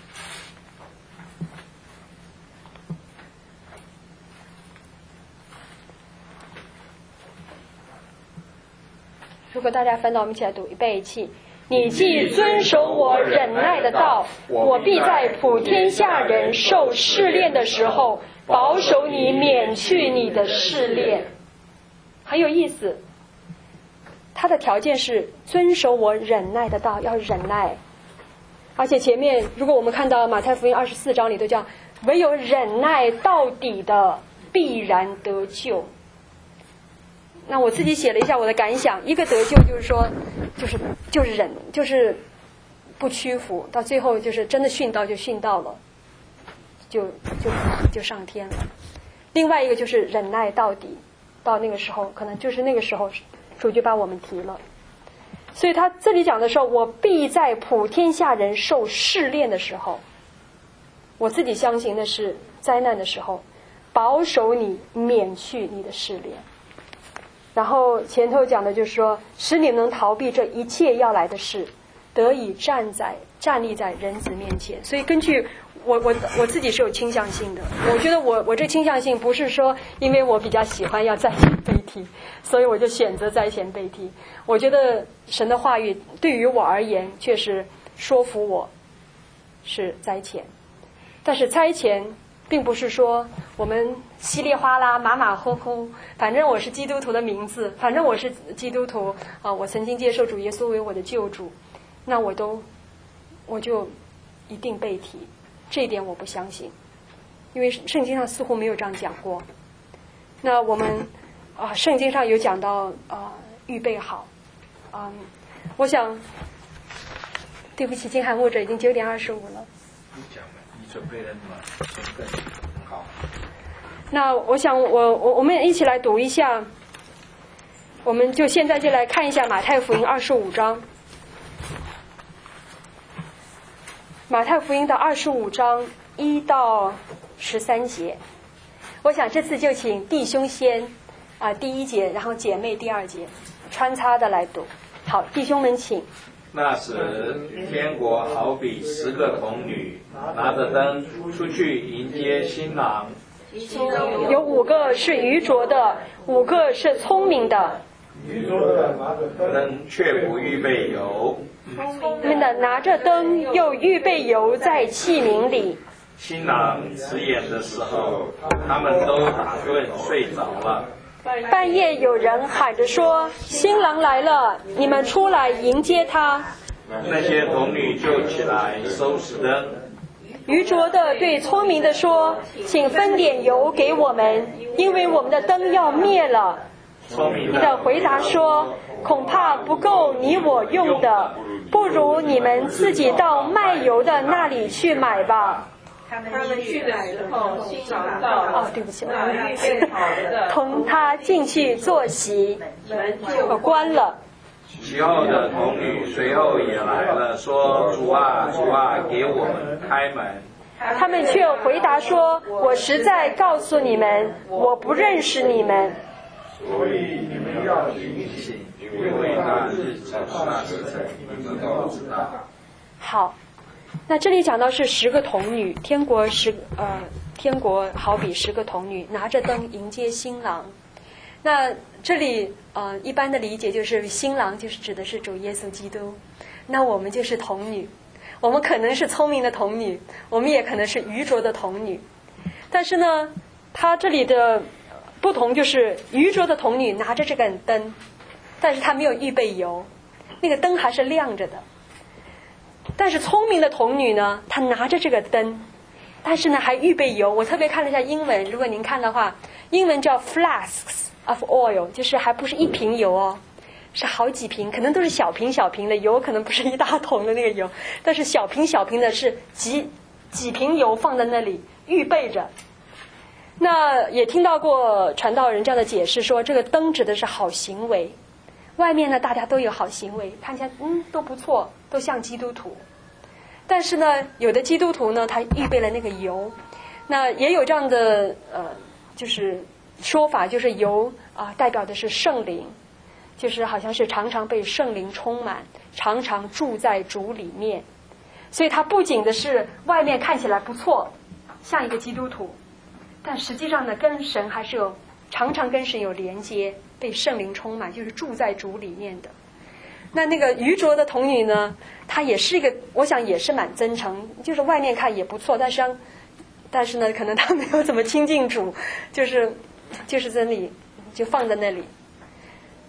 如果大家翻到，我们一起来读，预备起。你既遵守我忍耐的道，我必在普天下人受试炼的时候，保守你免去你的试炼。 很有意思。他的条件是遵守我忍耐的道，要忍耐。而且前面如果我们看到马太福音二十四章里头讲，唯有忍耐到底的必然得救。那我自己写了一下我的感想，一个得救就是说，就是就是忍，就是不屈服，到最后就是真的殉道就殉道了，就就就上天了。另外一个就是忍耐到底，到那个时候可能就是那个时候主就把我们提了。所以他这里讲的时候，我必在普天下人受试炼的时候，我自己相信的是灾难的时候，保守你免去你的试炼。然后前头讲的就是说，使你能逃避这一切要来的事，得以站在站立在人子面前。所以根据我我我自己是有倾向性的，我觉得我我这倾向性不是说因为我比较喜欢要在前背题，所以我就选择在前背题。我觉得神的话语对于我而言确实说服我是在前，但是在前并不是说我们稀里哗啦马马虎虎，反正我是基督徒的名字，反正我是基督徒啊、呃，我曾经接受主耶稣为我的救主，那我都我就一定背题。这一点我不相信，因为圣经上似乎没有这样讲过。那我们啊、呃，圣经上有讲到啊、呃，预备好啊、嗯，我想对不起，金海牧者已经九点二十五了。 你讲吧，你准备了吗？准备很好。 那我想我我我们一起来读一下，我们就现在就来看一下马太福音二十五章。马太福音的二十五章一到十三节，我想这次就请弟兄先啊、呃、第一节，然后姐妹第二节，穿插的来读。好，弟兄们请。 那时，天国好比十个童女拿着灯出去迎接新郎， 有五个是愚拙的，五个是聪明的。 愚拙的拿着灯却不预备油， 聪明的拿着灯又预备油在器皿里。 新郎辞言的时候，他们都打盹睡着了。 半夜有人喊着说：“新郎来了，你们出来迎接他。” 那些童女就起来收拾灯。 愚拙的对聪明的说：“请分点油给我们，因为我们的灯要灭了。” 聪明的回答说：“恐怕不够你我用的，不如你们自己到卖油的那里去买吧。” 他们去的时候，新郎到了， 哦，对不起， 那预备好的， 同他进去坐席， 门就关了。 其后的童女随后也来了，说：“主啊，主啊，给我们开门。” 他们却回答说：“我实在告诉你们，我不认识你们。” 所以你们要警醒，因为那日子那时辰你们都知道。 好，那这里讲到是十个童女，天国十呃，天国好比十个童女拿着灯迎接新郎。那这里呃，一般的理解就是新郎就是指的是主耶稣基督，那我们就是童女，我们可能是聪明的童女，我们也可能是愚拙的童女。但是呢，他这里的不同就是愚拙的童女拿着这杆灯，但是他没有预备油，那个灯还是亮着的。但是聪明的童女呢，她拿着这个灯，但是呢还预备油。我特别看了一下英文，如果您看的话，英文叫 flasks of oil， 就是还不是一瓶油哦，是好几瓶，可能都是小瓶小瓶的油，可能不是一大桶的那个油，但是小瓶小瓶的是几几瓶油放在那里预备着。那也听到过传道人这样的解释，说这个灯指的是好行为，外面呢大家都有好行为，看起来嗯都不错，都像基督徒。但是呢，有的基督徒呢，他预备了那个油，那也有这样的呃，就是说法，就是油啊、呃，代表的是圣灵，就是好像是常常被圣灵充满，常常住在主里面。所以他不仅的是外面看起来不错，像一个基督徒，但实际上呢，跟神还是有常常跟神有连接，被圣灵充满，就是住在主里面的。那那个愚拙的童女呢，她也是一个，我想也是蛮真诚，就是外面看也不错，但是但是呢，可能她没有怎么亲近主，就是就是在那里就放在那里。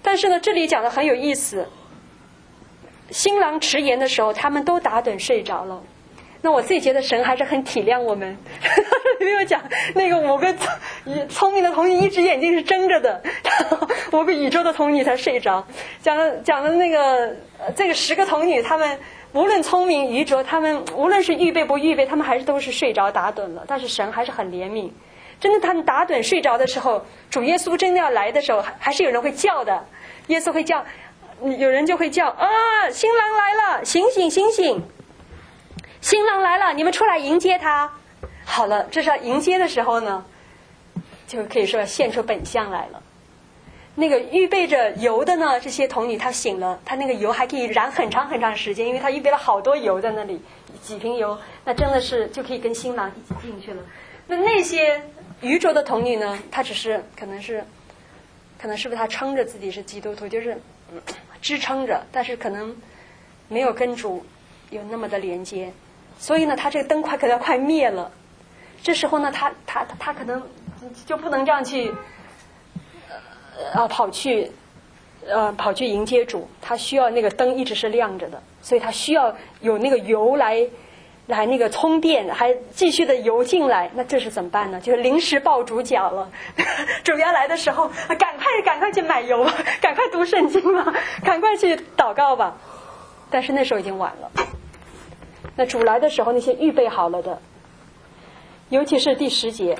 但是呢，这里讲的很有意思，新郎迟延的时候，他们都打盹睡着了。那我自己觉得神还是很体谅我们，没有讲那个五个聪明的童女一只眼睛是睁着的，五个宇宙的童女才睡着。讲的讲的那个这个十个童女，他们无论聪明愚拙，他们无论是预备不预备，他们还是都是睡着打盹了。但是神还是很怜悯，真的他们打盹睡着的时候，主耶稣真的要来的时候，还是有人会叫的，耶稣会叫，有人就会叫啊，新郎来了，醒醒醒醒，新郎来了，你们出来迎接他。好了，这是要迎接的时候呢，就可以说现出本相来了。那个预备着油的呢，这些童女她醒了，她那个油还可以燃很长很长时间，因为她预备了好多油在那里，几瓶油，那真的是就可以跟新郎一起进去了。那那些愚拙的童女呢，她只是可能是可能是不是她撑着自己是基督徒，就是、嗯、支撑着，但是可能没有跟主有那么的连接，所以呢她这个灯快可能快灭了。这时候呢她她她可能就不能这样去呃跑去呃跑去迎接主，她需要那个灯一直是亮着的，所以她需要有那个油来来那个充电，还继续的油进来。那这是怎么办呢？就是临时抱主脚了。主要来的时候，赶快赶快去买油吧，赶快读圣经吧，赶快去祷告吧。但是那时候已经晚了。那主来的时候，那些预备好了的，尤其是第十节，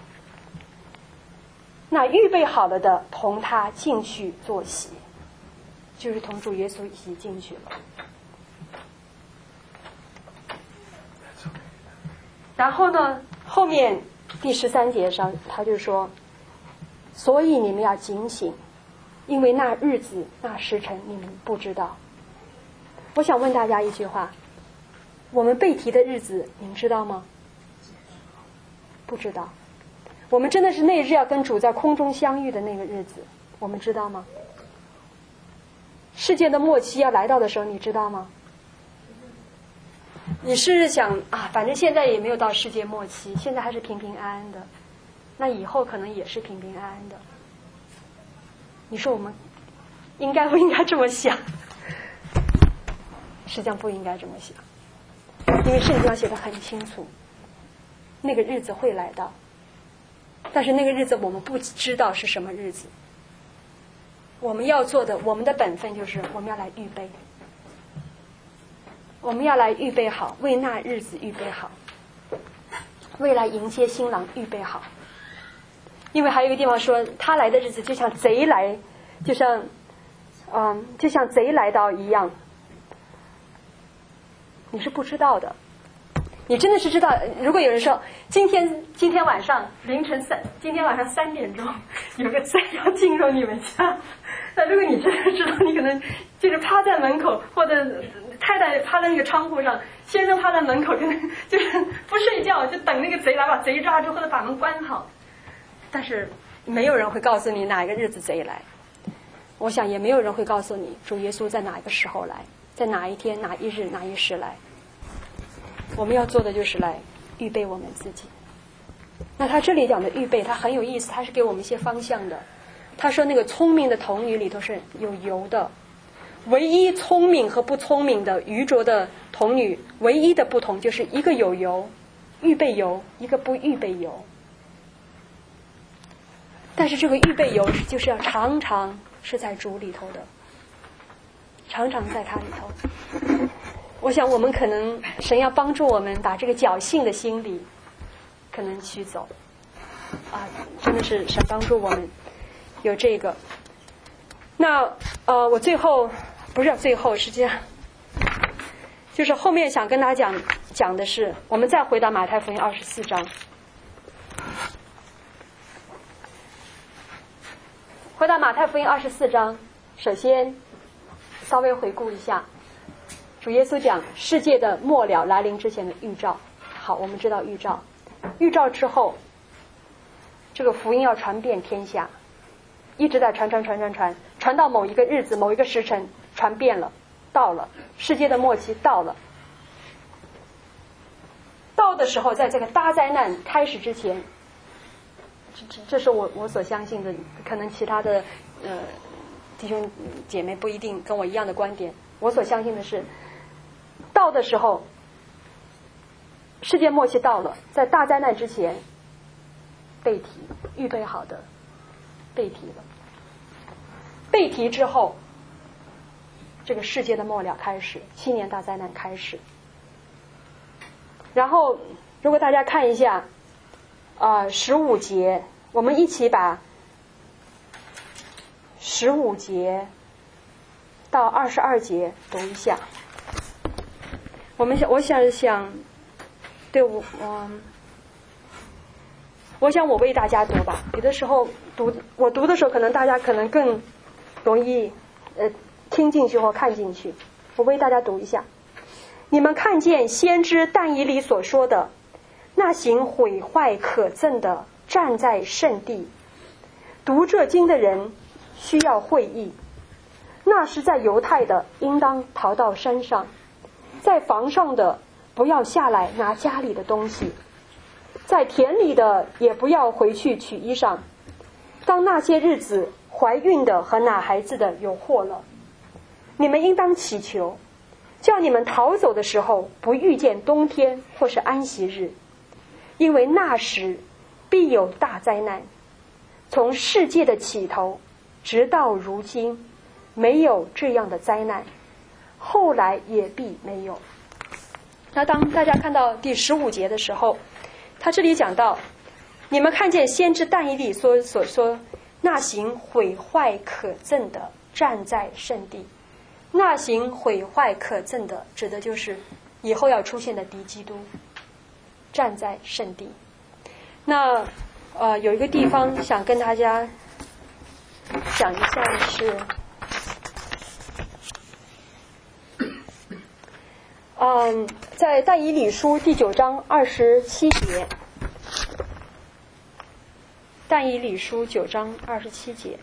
那预备好了的同他进去坐席，就是同主耶稣一起进去了。然后呢，后面第十三节上他就说，所以你们要警醒，因为那日子那时辰你们不知道。我想问大家一句话，我们被提的日子你们知道吗？不知道。我们真的是那日要跟主在空中相遇的那个日子，我们知道吗？世界的末期要来到的时候，你知道吗？你是想啊，反正现在也没有到世界末期，现在还是平平安安的，那以后可能也是平平安安的。你说我们应该不应该这么想？实际上不应该这么想，因为圣经上写得很清楚，那个日子会来到，但是那个日子我们不知道是什么日子。我们要做的，我们的本分就是我们要来预备，我们要来预备好，为那日子预备好，为来迎接新郎预备好。因为还有一个地方说，他来的日子就像贼来，就像嗯，就像贼来到一样。你是不知道的，你真的是知道。如果有人说今天今天晚上凌晨三，今天晚上三点钟有个贼要进入你们家，那如果你真的知道，你可能就是趴在门口，或者太太趴在那个窗户上，先生趴在门口，可能就是不睡觉，就等那个贼来把贼抓住，或者把门关好。但是没有人会告诉你哪一个日子贼来，我想也没有人会告诉你主耶稣在哪一个时候来，在哪一天哪一日哪一时来。我们要做的就是来预备我们自己。那他这里讲的预备，他很有意思，他是给我们一些方向的。他说那个聪明的童女里头是有油的，唯一聪明和不聪明的愚拙的童女唯一的不同就是一个有油，预备油，一个不预备油。但是这个预备油就是要常常是在主里头的，常常在他里头。我想我们可能神要帮助我们把这个侥幸的心理可能驱走啊，真的是神帮助我们有这个。那呃，我最后不是最后，实际上就是后面想跟大家讲讲的是，我们再回到马太福音二十四章，回到马太福音二十四章，首先稍微回顾一下主耶稣讲世界的末了来临之前的预兆。好，我们知道预兆，预兆之后这个福音要传遍天下，一直在传传传传传传到某一个日子某一个时辰传遍了，到了世界的末期到了，到的时候在这个大灾难开始之前，这这是我我所相信的，可能其他的呃弟兄姐妹不一定跟我一样的观点。我所相信的是，到的时候，世界末期到了，在大灾难之前被提，预备好的被提了。被提之后，这个世界的末了开始，七年大灾难开始。然后如果大家看一下呃十五节，我们一起把十五节到二十二节读一下。我们想我想想对我嗯我想我为大家读吧。有的时候读我读的时候，可能大家可能更容易呃听进去或看进去。我为大家读一下。你们看见先知但以理所说的，那行毁坏可憎的站在圣地。读这经的人需要会意。那是在犹太的，应当逃到山上；在房上的，不要下来拿家里的东西；在田里的，也不要回去取衣裳。当那些日子，怀孕的和拿孩子的有祸了。你们应当祈求，叫你们逃走的时候不遇见冬天或是安息日，因为那时必有大灾难。从世界的起头直到如今，没有这样的灾难，后来也必没有。那当大家看到第十五节的时候，他这里讲到，你们看见先知但以理所所说，那行毁坏可憎的站在圣地。那行毁坏可憎的，指的就是以后要出现的敌基督，站在圣地。那呃，有一个地方想跟大家讲一下是，嗯，在但以理书第九章二十七节，但以理书九章二十七节。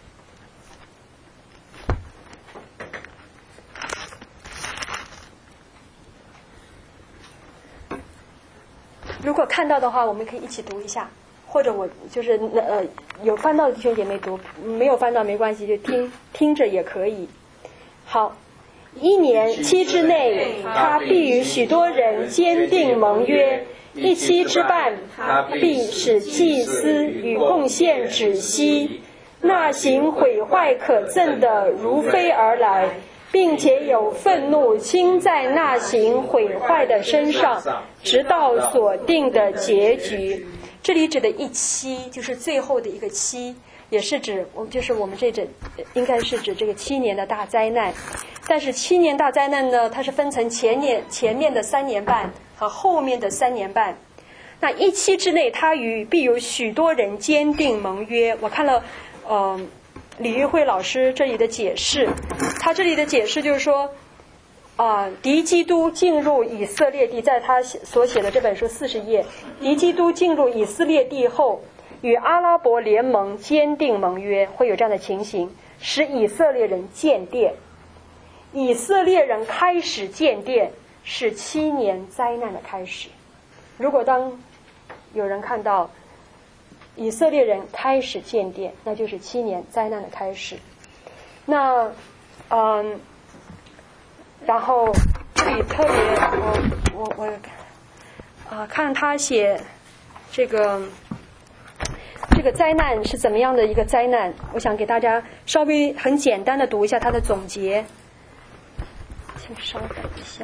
如果看到的话，我们可以一起读一下，或者我就是呃有翻到的弟兄姐妹读，没有翻到没关系，就听听着也可以。好，一年期之内，他必与许多人坚定盟约；一期之半，他必使祭司与贡献止息。那行毁坏可憎的如飞而来，并且有愤怒倾在那行毁坏的身上，直到所定的结局。这里指的一期就是最后的一个期，也是指我就是我们这整应该是指这个七年的大灾难。但是七年大灾难呢，它是分成前年前面的三年半和后面的三年半。那一期之内，他与必有许多人坚定盟约。我看了呃李玉慧老师这里的解释，他这里的解释就是说啊、呃，敌基督进入以色列地，在他所写的这本书四十页，敌基督进入以色列地后，与阿拉伯联盟坚定盟约，会有这样的情形，使以色列人建殿。以色列人开始建殿，是七年灾难的开始。如果当有人看到以色列人开始建殿，那就是七年灾难的开始。那嗯。然后这里特别，我我我啊、呃，看他写这个这个灾难是怎么样的一个灾难，我想给大家稍微很简单的读一下他的总结。请稍等一下。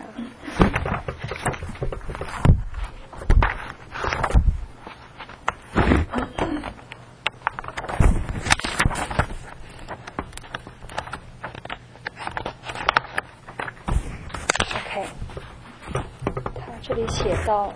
这里写到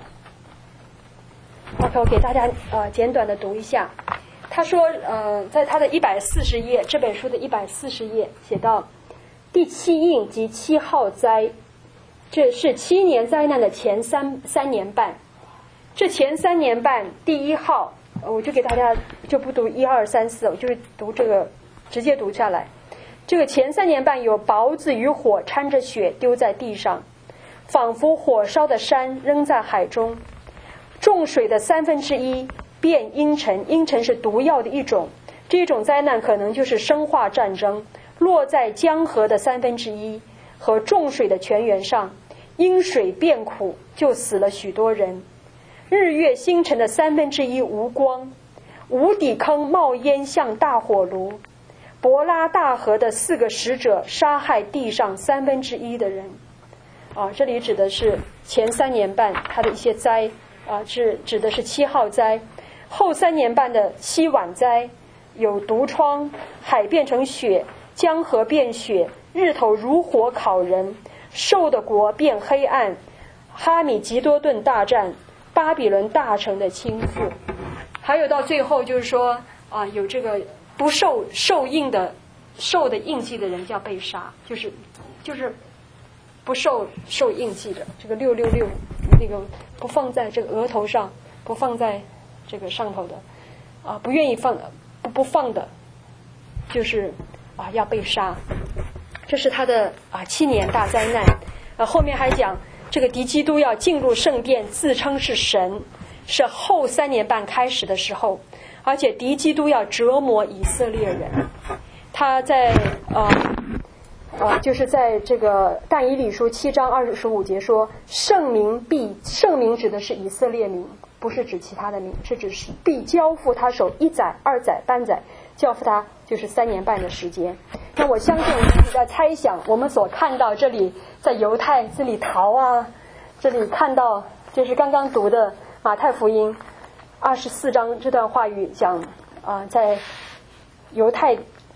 OK 我给大家呃简短的读一下。他说呃在他的一百四十页，这本书的一百四十页写到，第七印及七号灾，这是七年灾难的前三三年半。这前三年半第一号，我就给大家就不读一二三四，我就读这个直接读下来。这个前三年半有雹子与火掺着血丢在地上，仿佛火烧的山扔在海中，重水的三分之一变阴沉，阴沉是毒药的一种，这种灾难可能就是生化战争， 落在江河的三分之一和众水的泉源上，因水变苦，就死了许多人。日月星辰的三分之一无光，无底坑冒烟像大火炉。伯拉大河的四个使者杀害地上三分之一的人。啊，这里指的是前三年半它的一些灾，啊，是指的是七号灾。后三年半的西晚灾，有毒疮，海变成血，江河变血，日头如火烤人，兽的国变黑暗，哈米吉多顿大战，巴比伦大城的倾覆。还有到最后就是说啊，有这个不受受印的受的印记的人要被杀，就是就是不受受印记的，这个六六六那个不放在这个额头上，不放在这个上头的啊，不愿意放不不放的，就是啊要被杀。这是他的啊七年大灾难。啊，后面还讲这个敌基督要进入圣殿，自称是神，是后三年半开始的时候，而且敌基督要折磨以色列人。他在呃呃，就是在这个但以理书七章二十五节说，圣民必圣民指的是以色列民，不是指其他的民，是指是必交付他手一载、二载、半载，交付他就是三年半的时间。那我相信我自己在猜想，我们所看到这里在犹太这里逃啊，这里看到就是刚刚读的马太福音二十四章这段话语讲啊、呃，在犹太。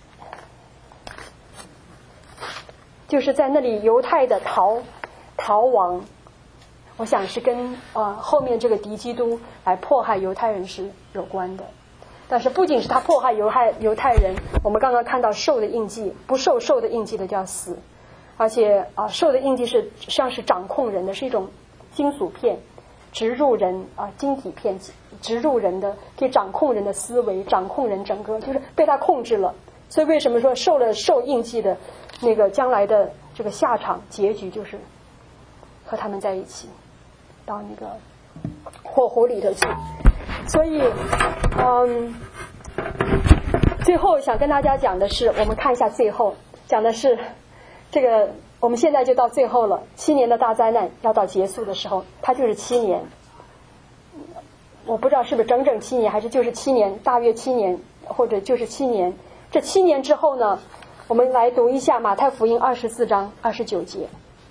就是在那里犹太的逃逃亡，我想是跟呃后面这个敌基督来迫害犹太人是有关的。但是不仅是他迫害犹太犹太人，我们刚刚看到兽的印记，不受兽的印记的叫死，而且啊、呃、兽的印记是像是掌控人的，是一种金属片植入人啊、呃、晶体片植入人的，可以掌控人的思维，掌控人整个，就是被他控制了。所以为什么说受了受印记的那个将来的这个下场结局就是和他们在一起到那个火湖里头去。所以嗯，最后想跟大家讲的是，我们看一下最后讲的是这个，我们现在就到最后了，七年的大灾难要到结束的时候，它就是七年，我不知道是不是整整七年，还是就是七年，大约七年，或者就是七年。这七年之后呢，我们来读一下马太福音二十四章二十九节。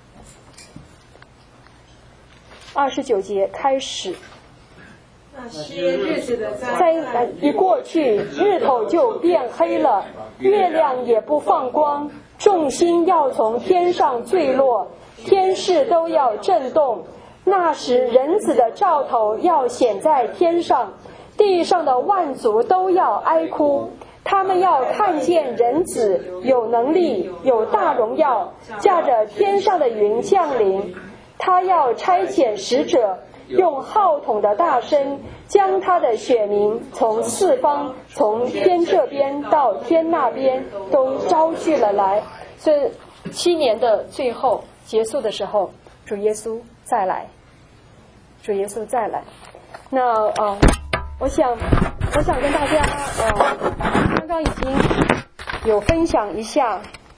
二十九节开始。 那些日子的灾难一过去，日头就变黑了，月亮也不放光，众星要从天上坠落，天势都要震动。那时人子的兆头要显在天上，地上的万族都要哀哭。他们要看见人子有能力，有大荣耀，驾着天上的云降临。他要差遣使者，用号筒的大声，将他的选民从四方，从天这边到天那边都招聚了来。所以七年的最后结束的时候，主耶稣再来，主耶稣再来。那呃，我想我想跟大家呃，刚刚已经有分享一下，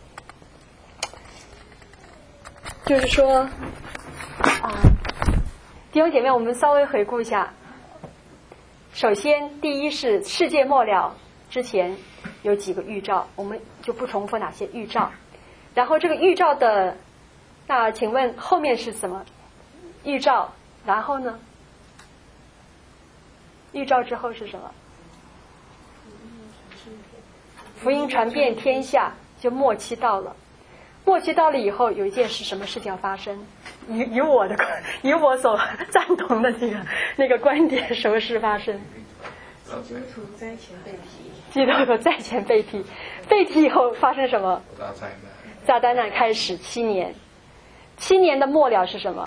就是说啊，弟兄姐妹，我们稍微回顾一下。首先，第一是世界末了之前有几个预兆，我们就不重复哪些预兆。然后这个预兆的，那请问后面是什么？预兆，然后呢？预兆之后是什么？福音传遍天下，就末期到了。末期到了以后，有一件事，什么事情要发生？以以我的以我所赞同的这个那个观点，什么事发生？ 基督徒灾前被提， 基督徒灾前被提，被提以后发生什么？ 大灾难， 大灾难开始七年，七年的末了是什么？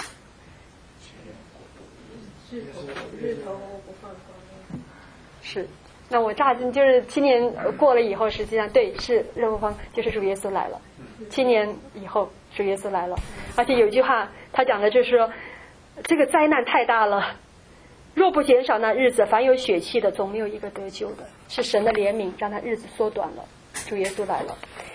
日头日头不放光。 是。那我乍听就是七年过了以后，实际上对是日不光，就是主耶稣来了。七年以后，主耶稣来了，而且有一句话，他讲的就是说，这个灾难太大了，若不减少那日子，凡有血气的，总没有一个得救的。是神的怜悯，让他日子缩短了。主耶稣来了。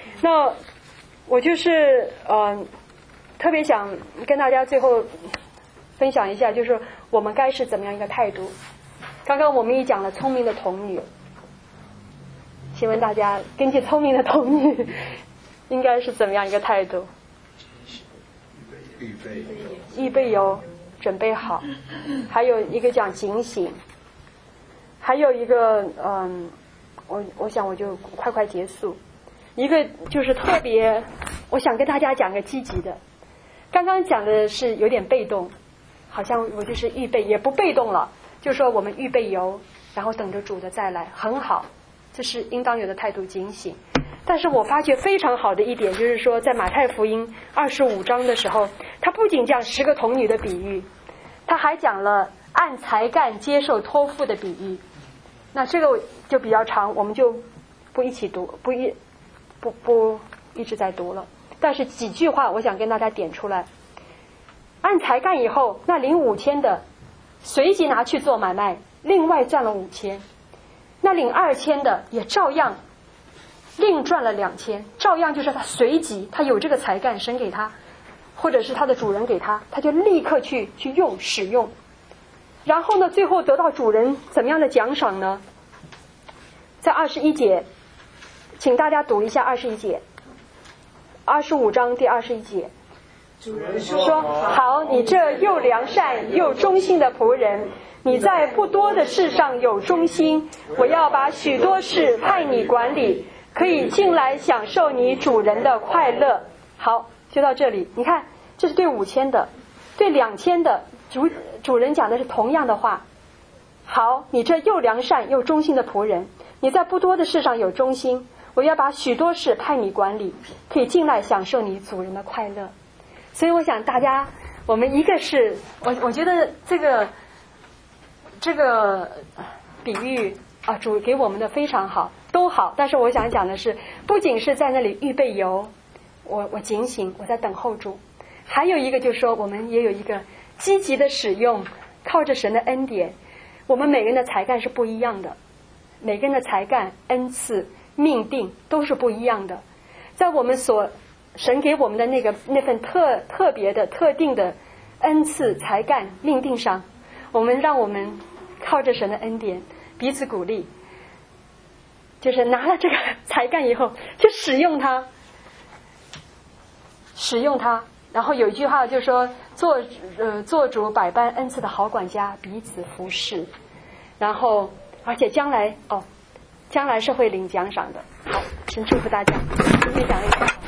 那我就是呃，特别想跟大家最后分享一下，就是我们该是怎么样一个态度。刚刚我们也讲了聪明的童女，请问大家根据聪明的童女应该是怎么样一个态度？ 预备预备有准备好，还有一个讲警醒，还有一个嗯，我我想我就快快结束。一个就是特别，我想跟大家讲个积极的。刚刚讲的是有点被动，好像我就是预备，也不被动了，就说我们预备油，然后等着主的再来，很好，这是应当有的态度，警醒。但是我发觉非常好的一点就是说，在马太福音二十五章的时候，他不仅讲十个童女的比喻，他还讲了按才干接受托付的比喻。那这个就比较长，我们就不一起读，不一不不一直在读了。但是几句话我想跟大家点出来。按才干以后，那领五千的随即拿去做买卖，另外赚了五千。那领二千的也照样另赚了两千，照样就是他随即他有这个才干，神给他，或者是他的主人给他，他就立刻去去用使用。然后呢，最后得到主人怎么样的奖赏呢？在二十一节，请大家读一下二十一节，二十五章第二十一节。 主人说：好，你这又良善又忠心的仆人，你在不多的事上有忠心，我要把许多事派你管理，可以进来享受你主人的快乐。好，就到这里。你看，这是对五千的，对两千的主主人讲的是同样的话。好，你这又良善又忠心的仆人，你在不多的事上有忠心，我要把许多事派你管理，可以进来享受你主人的快乐。所以我想大家，我们一个是我我觉得这个这个比喻啊，主给我们的非常好，都好。但是我想讲的是，不仅是在那里预备油，我我警醒，我在等候主。还有一个就是说，我们也有一个积极的使用，靠着神的恩典，我们每个人的才干是不一样的，每个人的才干、恩赐、命定都是不一样的。在我们所神给我们的那个那份特特别的特定的恩赐、才干、命定上，我们让我们靠着神的恩典彼此鼓励，就是拿了这个才干以后就使用它，使用它。然后有一句话就说，做呃做主百般恩赐的好管家，彼此服侍。然后而且将来哦，将来是会领奖赏的。好，神祝福大家，今天讲了一下。